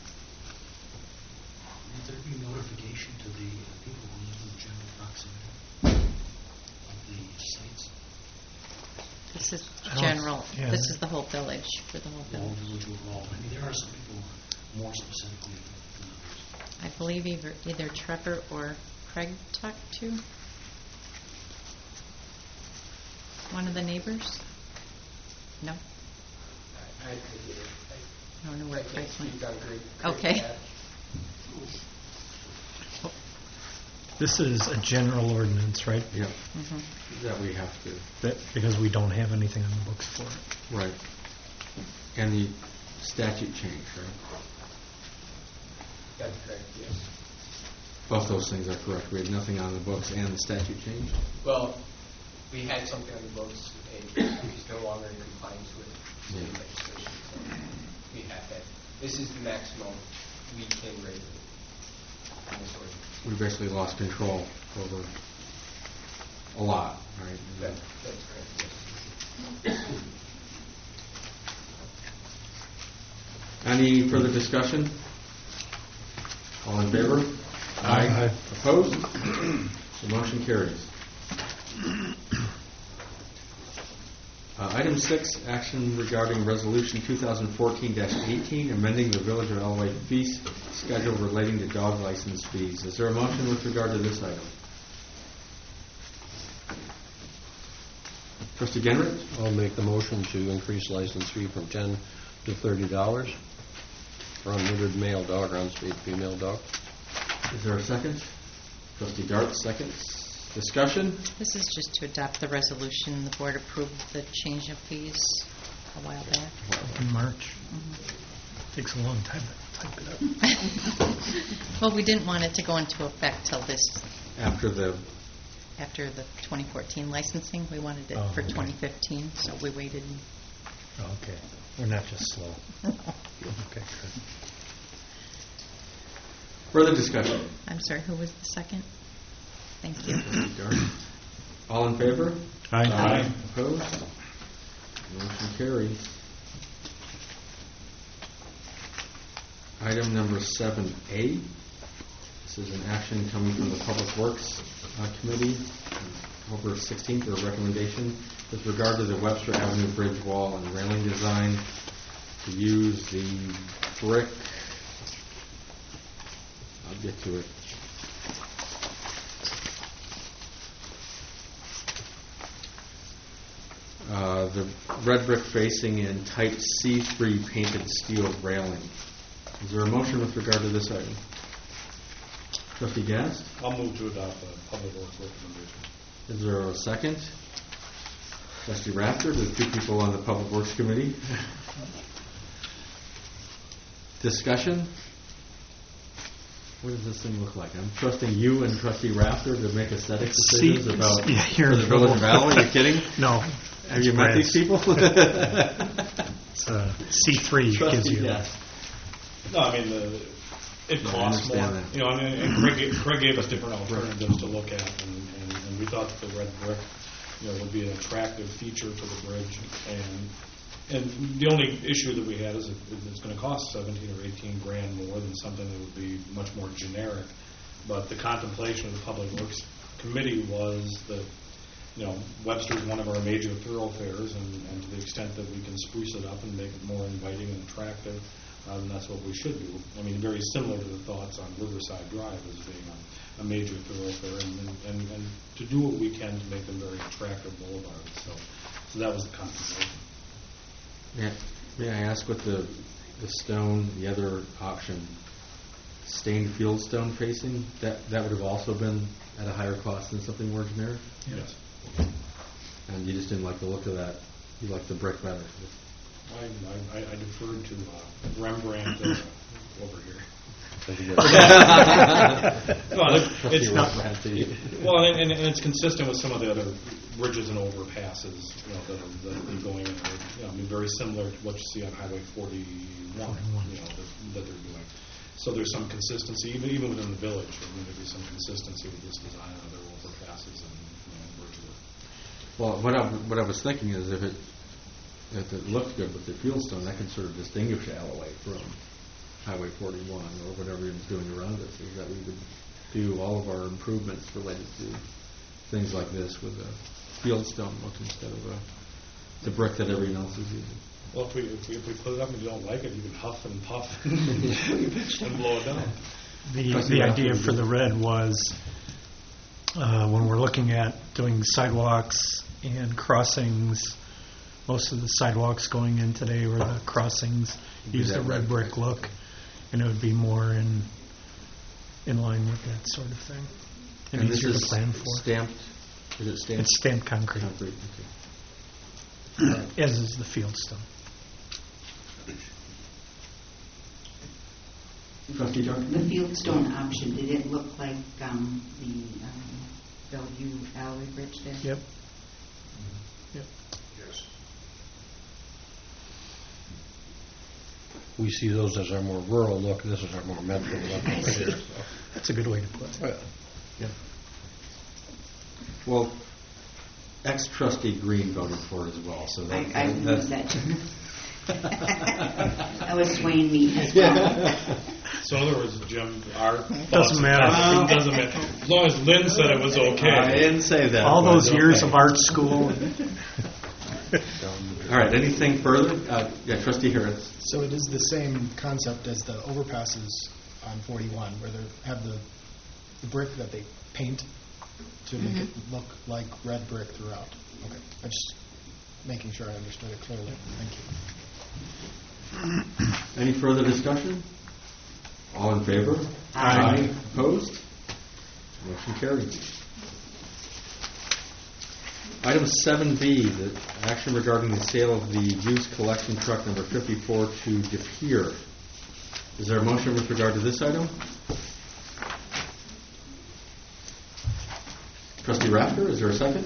Would there be notification to the people who live in the general proximity of the sites? This is I don't- general. yeah. This is the whole village, for the whole All village. village overall. I mean, there are some people more specifically than others. I believe either Trevor or Craig talked to one of the neighbors. No? I get it. I don't know where I can't Craig went. speak on Greg. Okay. This is a general ordinance, right? Yeah. Mhm. That we have to. Because we don't have anything on the books for it. Right. And the statute change, right? That's correct, yes. Both those things are correct. We had nothing on the books and the statute change. Well, we had something on the books, and it's no longer in compliance with state Yeah. legislation, so we have that. This is the maximum we can rate in this ordinance. We basically lost control over a lot, right? That's correct, yes. Any further discussion? All in favor? Aye. Opposed? The motion carries. Item 6, action regarding Resolution 2014-18, amending the Village of Elway fee schedule relating to dog license fees. Is there a motion with regard to this item? Trustee Genrich? I'll make the motion to increase license fee from $10 to $30 for unlimited male dog or unspayed female dog. Is there a second? Trustee Dart, seconds. Discussion? This is just to adopt the resolution. The board approved the change of fees a while back. In March. Takes a long time to type it up. Well, we didn't want it to go into effect till After the, after the 2014 licensing. We wanted it Oh, for okay. 2015, so we waited. Okay. We're not just slow. Okay, good. further discussion? I'm sorry, who was the second? Thank you. Trustee Dart. All in favor? Aye. Opposed? Motion carries. Item number 7A. This is an action coming from the Public Works Committee, October 16th, a recommendation with regard to the Webster Avenue Bridge wall and railing design to use the brick. I'll get to it. The red brick facing and type C3 painted steel railing. Is there a motion with regard to this item? Trustee Gast? I'll move to adopt the Public Works recommendation. Is there a second? Trustee Rafter, the two people on the Public Works Committee. Discussion? What does this thing look like? I'm trusting you and Trustee Rafter to make aesthetic decisions about Yeah, you're for in the Village of trouble. Valley. Are you kidding? No. Have you met these people? It's C3 gives Trustee you. Gast. No, I mean, it No, I costs more. understand that. You know, and Craig gave us different alternatives to look at, and we thought that the red brick, would be an attractive feature for the bridge. And the only issue that we had is it's going to cost 17 or 18 grand more than something that would be much more generic. But the contemplation of the Public Works Committee was that, Webster is one of our major thoroughfares, and to the extent that we can spruce it up and make it more inviting and attractive, then that's what we should do. I mean, very similar to the thoughts on Riverside Drive as being a major thoroughfare, and to do what we can to make them very attractive boulevards. So that was the contemplation. May I ask what the stone, the other option, stained field stone facing, that would have also been at a higher cost than something more generic? Yes. and you just didn't like the look of that. You liked the brick better. I deferred to Rembrandt over here. Well, it's not. Well, and it's consistent with some of the other bridges and overpasses, that are going in. Very similar to what you see on Highway 41, that they're doing. So there's some consistency, even within the village. There'd be some consistency with this design and other overpasses and bridges. Well, what I was thinking is if it looked good with the fieldstone, that could sort of distinguish Alloway from Highway 41 or whatever he was doing around it, so that we would do all of our improvements related to things like this with a fieldstone look instead of the brick that everyone else is using. Well, if we put it up and you don't like it, you can huff and puff and blow it down. The idea for the red was when we're looking at doing sidewalks and crossings, most of the sidewalks going in today or the crossings use the red brick look, and it would be more in line with that sort of thing. And this easier is to plan for. Stamped? Is it stamped? It's stamped concrete. Okay. As is the fieldstone. Trustee Jones? The fieldstone option, did it look like the Bellevue Alley Bridge there? Yep. Yes. We see those as our more rural look. This is our more metro look over here. So. That's a good way to put it. Yeah. Well, ex-trustee Green voted for it as well, so I noticed that too. That was swaying me as well. So in other words, Jim, our Doesn't matter. Doesn't matter. As long as Lynn said it was okay. I didn't say that. All those years of art school. All right, anything further? Trustee Harris. So it is the same concept as the overpasses on 41, where they have the brick that they paint to make it look like red brick throughout. Okay, I'm just making sure I understood it clearly. Thank you. Any further discussion? All in favor? Aye. Opposed? Motion carries. Item 7B, the action regarding the sale of the used collection truck number 54 to De Pere. Is there a motion with regard to this item? Trustee Rafter, is there a second?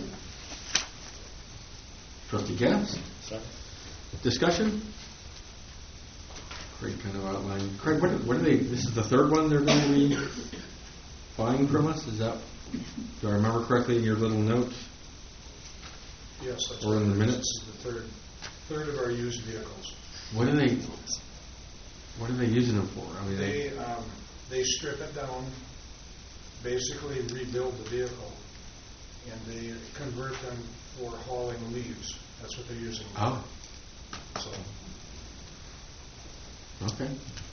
Trustee Gass? Second. Discussion? Craig kind of outlined. Craig, what are they? This is the third one they're going to be buying from us? Is that? Do I remember correctly in your little note? Yes, that's Or in the minutes? This is the third of our used vehicles. What are they using them for? I mean, they strip it down, basically rebuild the vehicle, and they convert them for hauling leaves. That's what they're using. Oh. So. Okay.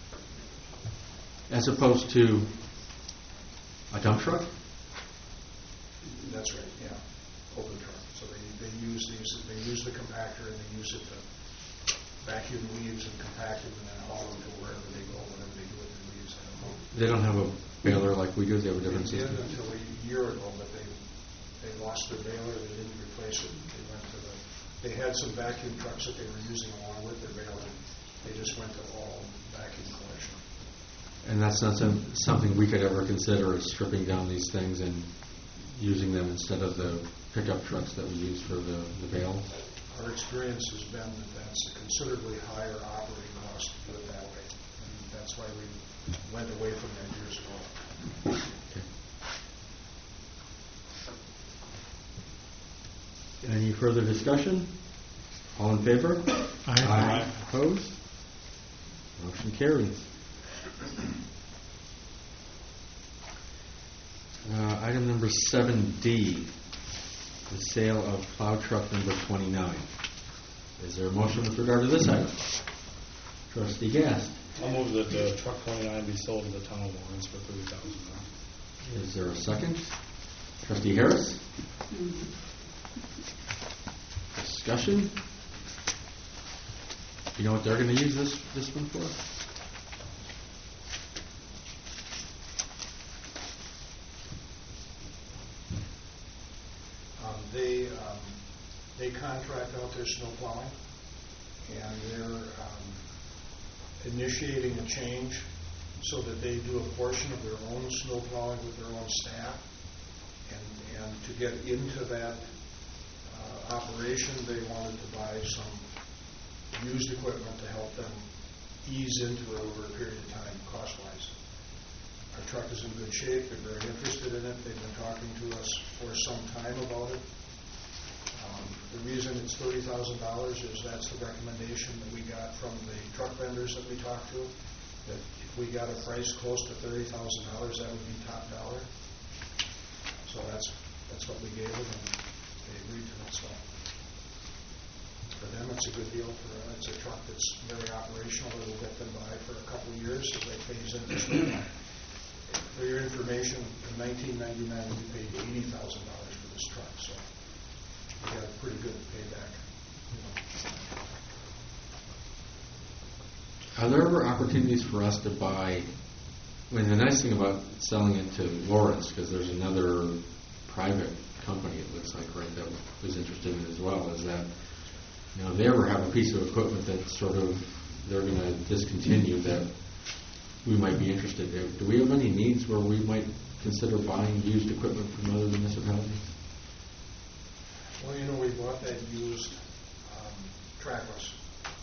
As opposed to a dump truck? That's right, yeah. Open truck. So they use these, they use the compactor and they use it to vacuum leaves and compact them and then haul them to wherever they go, whatever they do with the leaves. I don't know. They don't have a baler like we do. They have a different They did system. until a year ago, but they lost their baler. They didn't replace it. They went to they had some vacuum trucks that they were using along with their baler. They just went to all vacuum collection. And that's not something we could ever consider is stripping down these things and using them instead of the pickup trucks that we use for the bale? Our experience has been that that's a considerably higher operating cost to do it that way. And that's why we went away from that years ago. Okay. Any further discussion? All in favor? Aye. Aye. Opposed? Motion carries. Item number 7D, the sale of plow truck number 29. Is there a motion with regard to this item? Trustee Gast. I'll move that truck 29 be sold to the town of Lawrence for $30,000. Is there a second? Trustee Harris? Discussion? You know what they're going to use this one for? contract out their snow plowing, and they're initiating a change so that they do a portion of their own snow plowing with their own staff. And to get into that operation, they wanted to buy some used equipment to help them ease into it over a period of time, cost-wise. Our truck is in good shape. They're very interested in it. They've been talking to us for some time about it. The reason it's $30,000 is that's the recommendation that we got from the truck vendors that we talked to, that if we got a price close to $30,000, that would be top dollar. So that's what we gave them, and they agreed to it. So for them, it's a good deal. It's a truck that's very operational. It'll get them by for a couple of years as they phase in this one. For your information, in 1999, we paid $80,000 for this truck, so we got a pretty good payback. Are there ever opportunities for us to buy? I mean, the nice thing about selling it to Lawrence, because there's another private company, it looks like, right, that was interested in it as well, is that, you know, if they ever have a piece of equipment that sort of they're going to discontinue that we might be interested in. Do we have any needs where we might consider buying used equipment from other municipalities? Well, you know, we bought that used trackless.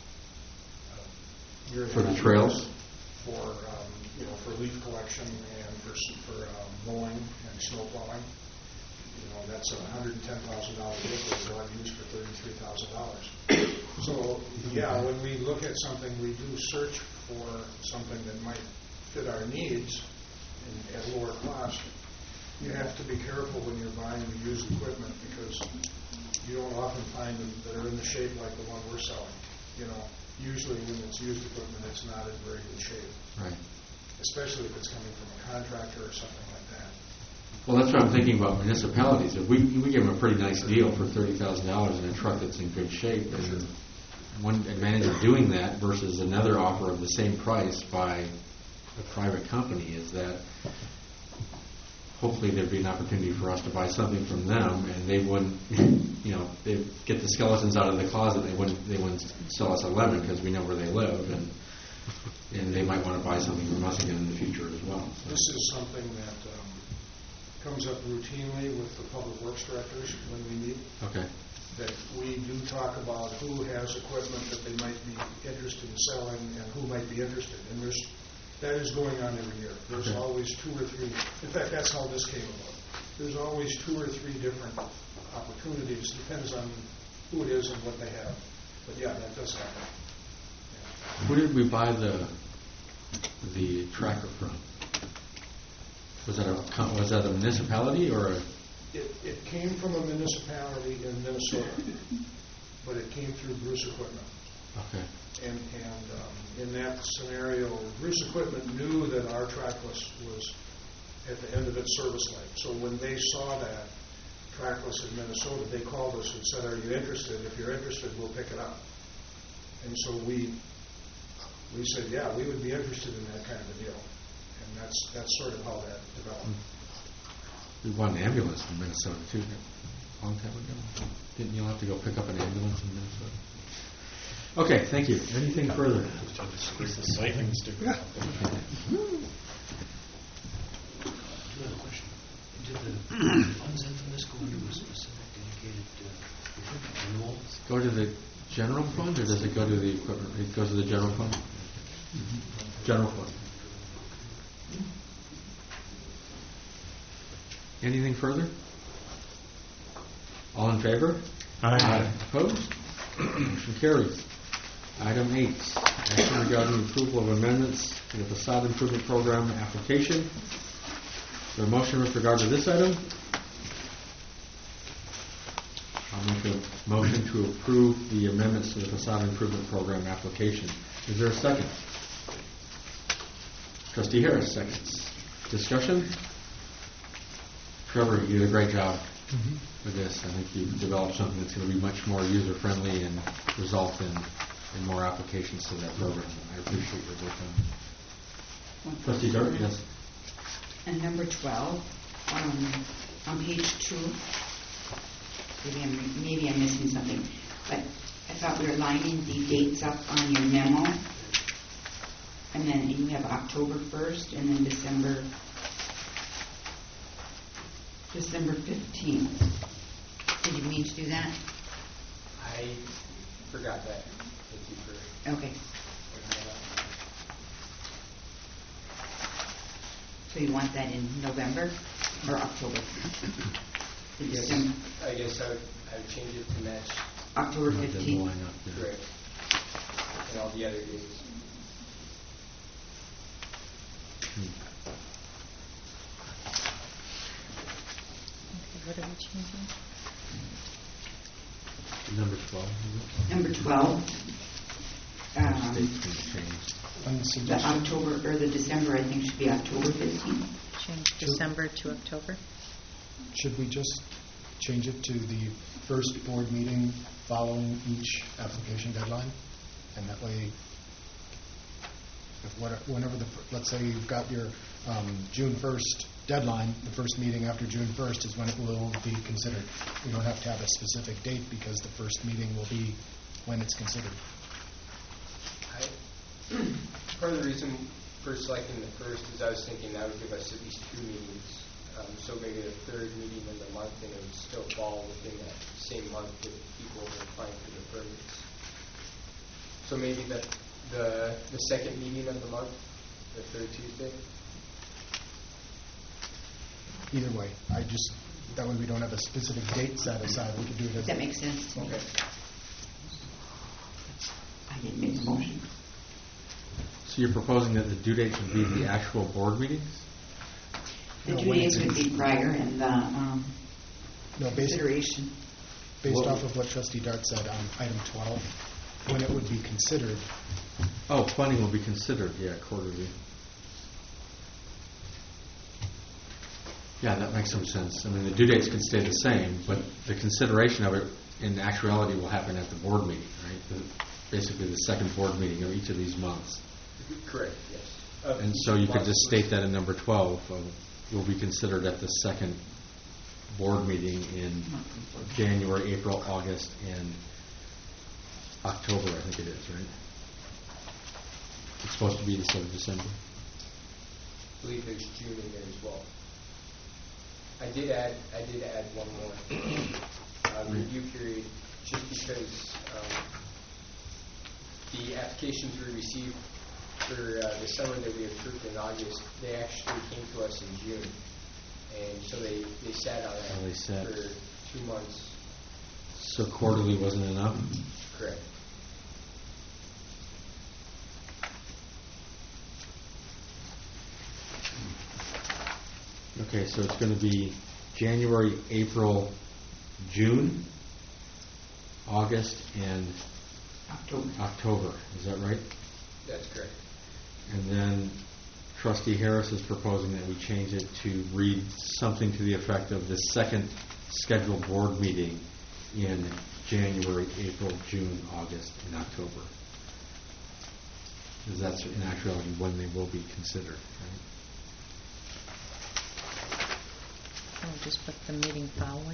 For the trails? For, you know, for leaf collection and for mowing and snow plowing. You know, that's a $110,000 vehicle we bought used for $33,000. So, yeah, when we look at something, we do search for something that might fit our needs at lower cost. You have to be careful when you're buying the used equipment because you don't often find them that are in the shape like the one we're selling. You know, usually when it's used equipment, it's not in very good shape. Right. Especially if it's coming from a contractor or something like that. Well, that's what I'm thinking about municipalities. If we give them a pretty nice deal for $30,000 in a truck that's in good shape, and one advantage of doing that versus another offer of the same price by a private company is that hopefully there'd be an opportunity for us to buy something from them, and they wouldn't, you know, they'd get the skeletons out of the closet. They wouldn't sell us a lemon because we know where they live, and they might want to buy something from us again in the future as well. So. This is something that comes up routinely with the public works directors when we meet. Okay. That we do talk about who has equipment that they might be interested in selling and who might be interested. And that is going on every year. There's always 2 or 3. In fact, that's how this came about. There's always 2 or 3 different opportunities. Depends on who it is and what they have. But yeah, that does happen. Yeah. Where did we buy the tracker from? Was that a municipality or a? It came from a municipality in Minnesota, but it came through Bruce Equipment. Okay. And in that scenario, Bruce Equipment knew that our trackless was at the end of its service life. So when they saw that trackless in Minnesota, they called us and said, "Are you interested? If you're interested, we'll pick it up." And so we said, "Yeah, we would be interested in that kind of a deal." And that's sort of how that developed. We bought an ambulance in Minnesota too, a long time ago. Didn't you have to go pick up an ambulance in Minnesota? Okay, thank you. Anything further? It's the cycling sticker. I do have a question. Did the funds in from this go into a specific dedicated equipment renewal? Go to the general fund, or does it go to the equipment? It goes to the general fund? Mm-hmm. General fund. Anything further? All in favor? Aye. Opposed? Motion carries. Item 8, action regarding approval of amendments to the facade improvement program application. Is there a motion with regard to this item? I'll make a motion to approve the amendments to the facade improvement program application. Is there a second? Trustee Harris seconds. Discussion? Trevor, you did a great job with this. I think you've developed something that's going to be much more user-friendly and result in more applications to that program. I appreciate your work on it. Trustee Dart, yes. And number 12, on page 2, maybe I'm missing something, but I thought we were lining the dates up on your memo, and then you have October 1st, and then December 15th. Did you mean to do that? I forgot that. Thank you for Okay. pointing that out. So you want that in November or October? Yes, December, I guess I would change it to match. October Doesn't 15th. line up, yeah. Correct. And all the other days. Okay, what are we changing? Number 12. Number 12. Date's been changed. On the The suggestion, October, or the December, I think, should be October 15th. Change December to October? should we just change it to the first board meeting following each application deadline? And that way, whenever let's say you've got your June 1st deadline, the first meeting after June 1st is when it will be considered. We don't have to have a specific date because the first meeting will be when it's considered. Part of the reason for selecting the first is I was thinking that would give us at least 2 meetings. So maybe the third meeting in the month, and it would still fall within that same month that people are applying for the permits. So maybe the second meeting of the month, the third Tuesday. Either way, that way we don't have a specific date set aside. We could do it as. That makes sense to me. Okay. I didn't make the motion. So you're proposing that the due dates would be the actual board meetings? The No, due when dates it's- would be prior and the No, consideration. based Well- off of what Trustee Dart said on item 12, when it would be considered. Oh, planning will be considered, yeah, quarterly. Yeah, that makes some sense. I mean, the due dates can stay the same, but the consideration of it in actuality will happen at the board meeting, right? Basically, the second board meeting of each of these months. Correct, yes. And so you could just state that in number 12, will be considered at the second board meeting in January, April, August, and October, I think it is, right? It's supposed to be the 7th of December. I believe there's June in there as well. I did add one more review period, just because the applications we received for the summer that we approved in August, they actually came to us in June, and so they sat on Oh, they that sat. for 2 months. So quarterly wasn't enough? Correct. Okay, so it's going to be January, April, June, August, and October. Is that right? That's correct. And then Trustee Harris is proposing that we change it to read something to the effect of the second scheduled board meeting in January, April, June, August, and October. Because that's in actuality when they will be considered, right? Can we just put the meeting following?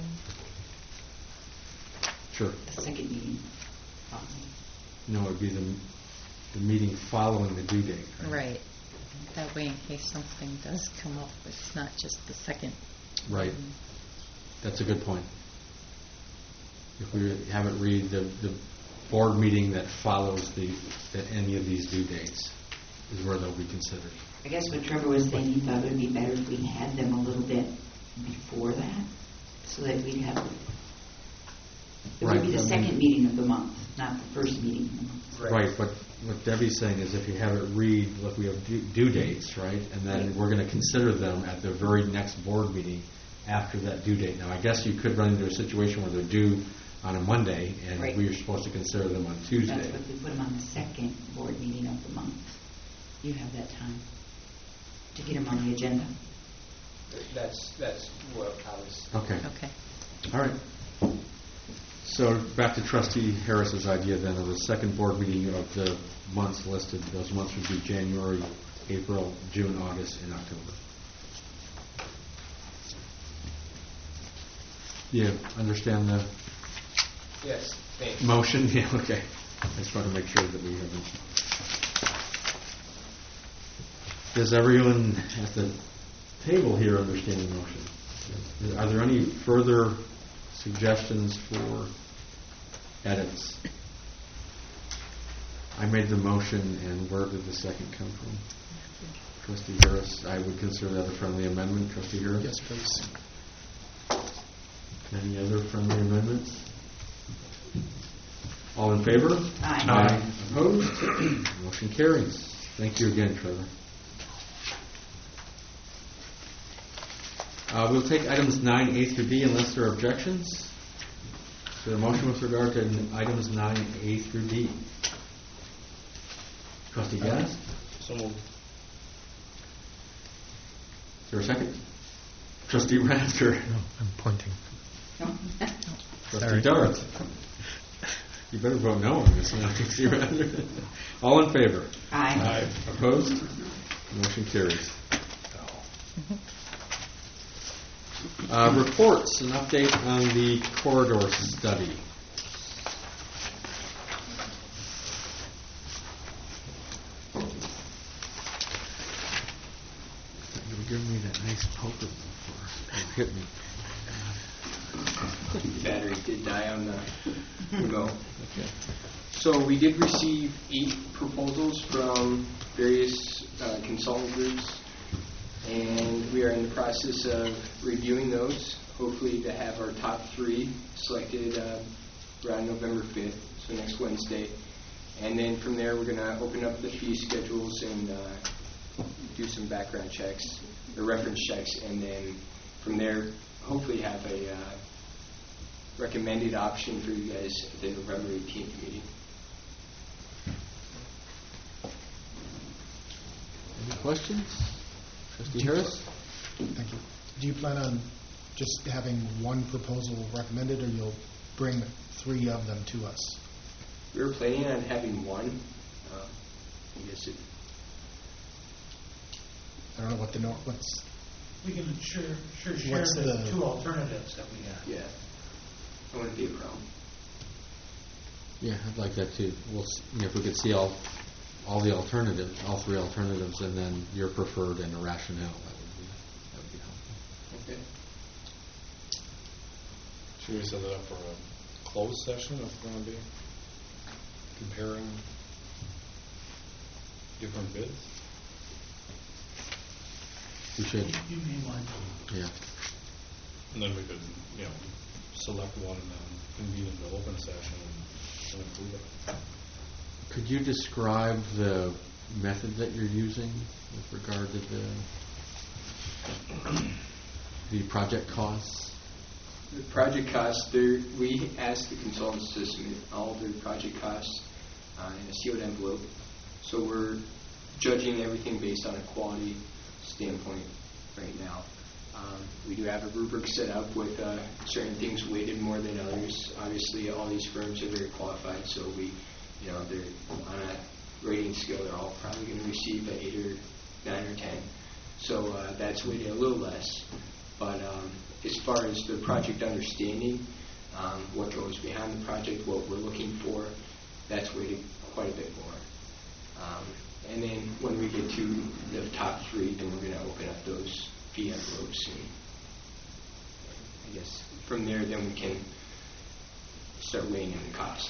Sure. The second meeting. No, it would be the meeting following the due date, right? Right. That way, in case something does come up, it's not just the second. Right. That's a good point. If we have it read the board meeting that follows any of these due dates is where they'll be considered. I guess what Trevor was saying, he thought it would be better if we had them a little bit before that, so that we'd have, it would be the second meeting of the month, not the first meeting of the month. Right, but what Debbie's saying is if you have it read, look, we have due dates, right? And then we're going to consider them at the very next board meeting after that due date. Now, I guess you could run into a situation where they're due on a Monday, and we are supposed to consider them on Tuesday. That's what we put them on the second board meeting of the month. You have that time to get them on the agenda. That's what I was. Okay. Okay. All right. So back to Trustee Harris's idea then of the second board meeting of the months listed. Those months would be January, April, June, August, and October. you understand the Yes, thanks. motion? Yeah, okay. I just want to make sure that we haven't. Does everyone at the table here understand the motion? Are there any further suggestions for edits? I made the motion, and where did the second come from? Trustee Harris, I would consider that a friendly amendment. Trustee Harris? Yes, please. Any other friendly amendments? All in favor? Aye. Opposed? Motion carries. Thank you again, Trevor. We'll take items 9A through D unless there are objections. Is there a motion with regard to items 9A through D? Trustee Gass? So moved. Is there a second? Trustee Radker? No, I'm pointing. Trustee Darth? You better vote no on this one, Trustee Radker. All in favor? Aye. Opposed? Motion carries. Reports, an update on the corridor study. You were giving me that nice poker before. You hit me. Battery did die on the remote. Okay. So we did receive 8 proposals from various consultant groups, and we are in the process of reviewing those, hopefully to have our top 3 selected around November 5th, so next Wednesday. And then from there, we're going to open up the fee schedules and do some background checks, or reference checks, and then from there, hopefully have a recommended option for you guys at the November 18th meeting. Any questions? Trustee Harris? Thank you. Do you plan on just having one proposal recommended, or you'll bring 3 of them to us? We were planning on having one. I guess I don't know what what's. We can share What's the the- 2 alternatives that we have. yeah, I want to be a problem. Yeah, I'd like that too. If we could see all the alternatives, all 3 alternatives, and then your preferred and a rationale, that would be helpful. Okay. Should we set it up for a closed session if we're going to be comparing different bids? We should. You may want to. Yeah. And then we could, select one and then convene an open session and approve it. Could you describe the method that you're using with regard to the project costs? The project costs, we asked the consultants to submit all their project costs in a sealed envelope. So we're judging everything based on a quality standpoint right now. We do have a rubric set up with certain things weighted more than others. Obviously, all these firms are very qualified, so they're on a rating scale. They're all probably going to receive an 8 or 9 or 10. So that's weighted a little less. But as far as the project understanding, what goes behind the project, what we're looking for, that's weighted quite a bit more. And then when we get to the top 3, then we're going to open up those fee envelopes. And I guess from there, then we can start weighing in the cost.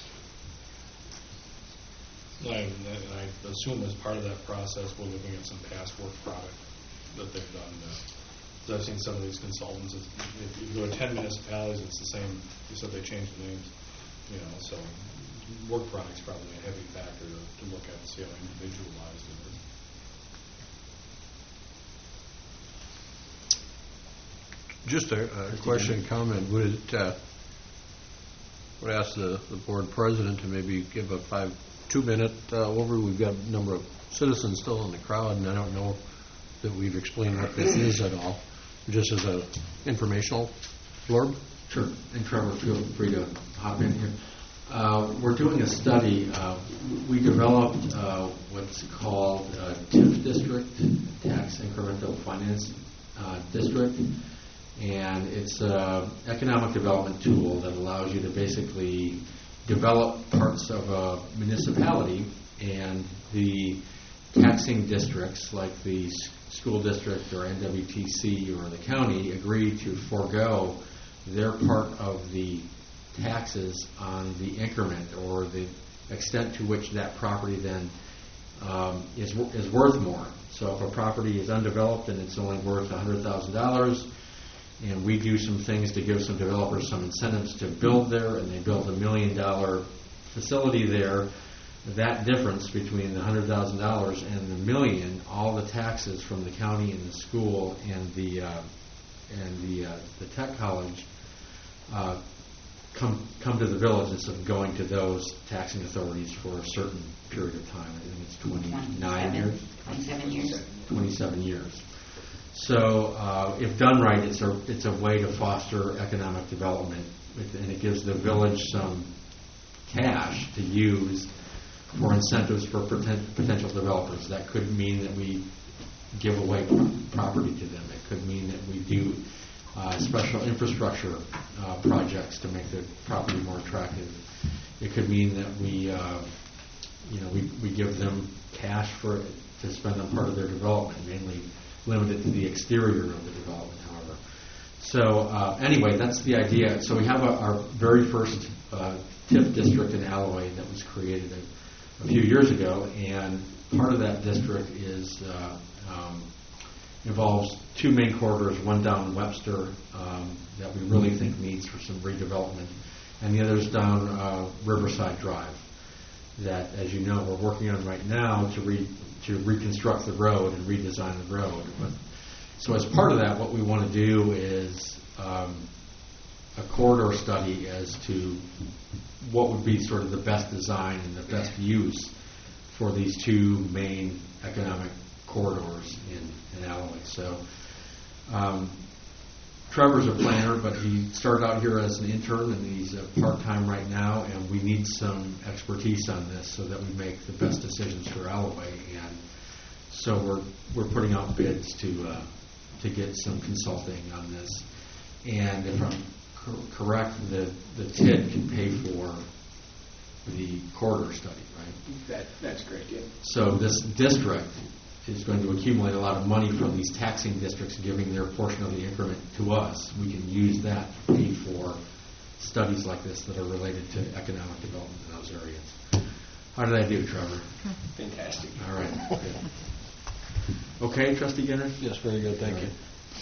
I assume as part of that process, we're looking at some past work product that they've done. Because I've seen some of these consultants, if you go to 10 municipalities, it's the same. You said they changed the names, so work product's probably a heavy factor to look at and see how individualized it is. Just a question, comment. Would ask the board president to maybe give a 2-minute overview. We've got a number of citizens still in the crowd, and I don't know that we've explained what this is at all. Just as an informational blurb. Sure. And Trevor, feel free to hop in here. We're doing a study. We developed what's called a TIF district, Tax Incremental Finance District, And it's an economic development tool that allows you to basically develop parts of a municipality, and the taxing districts like the school district or NWTC or the county agree to forego their part of the taxes on the increment or the extent to which that property then is worth more. So if a property is undeveloped and it's only worth $100,000, and we do some things to give some developers some incentives to build there, and they build $1 million facility there, that difference between the $100,000 and the million, all the taxes from the county and the school and the tech college come to the village instead of going to those taxing authorities for a certain period of time. I think it's 29 years. 27 years. 27 years. So if done right, it's a way to foster economic development, and it gives the village some cash to use for incentives for potential developers. That could mean that we give away property to them. It could mean that we do special infrastructure projects to make the property more attractive. It could mean that we give them cash to spend on part of their development, mainly limited to the exterior of the development, however. So anyway, that's the idea. So we have our very first TIF district in Alloway that was created a few years ago, and part of that district involves two main corridors, one down Webster that we really think needs for some redevelopment, and the other is down Riverside Drive that, as you know, we're working on right now to reconstruct the road and redesign the road. So as part of that, what we want to do is a corridor study as to what would be sort of the best design and the best use for these two main economic corridors in Alloway. So Trevor's a planner, but he started out here as an intern, and he's part-time right now, and we need some expertise on this so that we make the best decisions for Alloway. And so we're putting out bids to get some consulting on this. And if I'm correct, the TID can pay for the corridor study, right? That's correct, yeah. So this district is going to accumulate a lot of money from these taxing districts giving their portion of the increment to us. We can use that to pay for studies like this that are related to economic development in those areas. How did I do, Trevor? Fantastic. All right. Good. Okay, Trustee Ginner? Yes, very good. Thank you.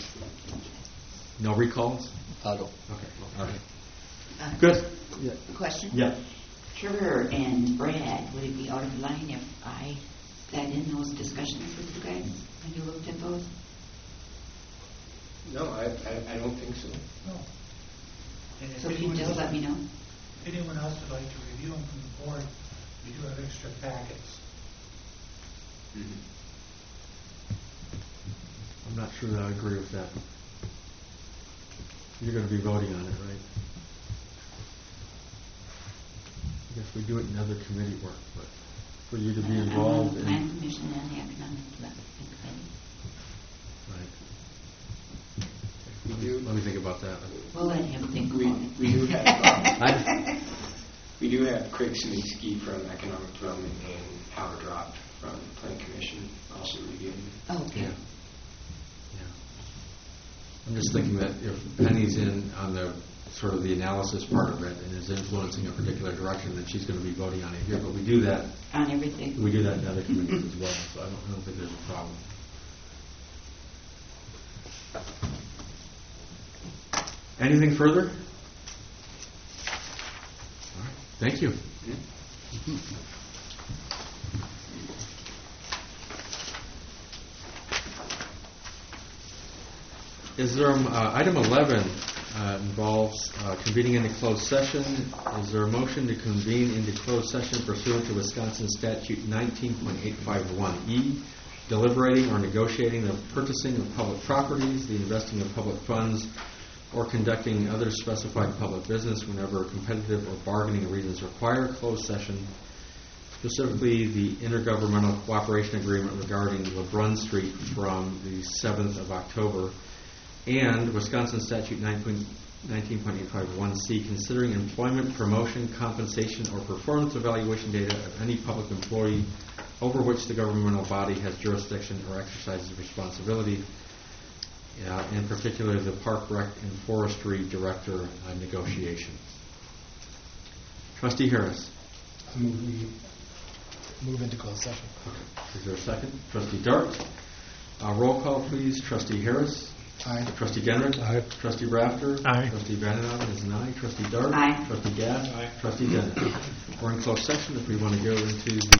No recalls? No. Okay. All right. Good. Yeah. Question? Yeah. Trevor and Brad, would it be out of line if I sat in those discussions with you guys when you looked at those? No, I don't think so. No. And if So if you anyone just else- let me know. If anyone else would like to review them from the board, we do have extra packets. I'm not sure that I agree with that. You're going to be voting on it, right? I guess we do it in other committee work, but for you to be involved in... Plan Commission and the Economic Development Committee. Let me think about that. We'll let him think We about it. do have we do have Craig Saminsky from Economic Development and Howard Drop from Plan Commission also reviewing. Okay. Yeah. I'm just thinking that if Penny's in on the sort of the analysis part of it and is influencing a particular direction, then she's going to be voting on it here. But we do that On everything. We do that in other committees as well, so I don't think there's a problem. Anything further? All right. Thank you. Is there item 11 involves convening into closed session? Is there a motion to convene into closed session pursuant to Wisconsin Statute 19.851E, deliberating or negotiating the purchasing of public properties, the investing of public funds, or conducting other specified public business whenever competitive or bargaining reasons require closed session, specifically the intergovernmental cooperation agreement regarding LeBrun Street from the 7th of October and Wisconsin Statute 19.851C, considering employment, promotion, compensation, or performance evaluation data of any public employee over which the governmental body has jurisdiction or exercises responsibility, in particular the Park, Rec, and Forestry Director negotiations. Trustee Harris. I move we move into closed session. Is there a second? Trustee Dart. Roll call, please. Trustee Harris. Aye. Trustee Genrich. Aye. Trustee Rafter. Aye. Trustee Vandenhoven is an aye. Trustee Dart. Aye. Trustee Gadd. Aye. Trustee Dennis. We're in closed session. If we want to go into the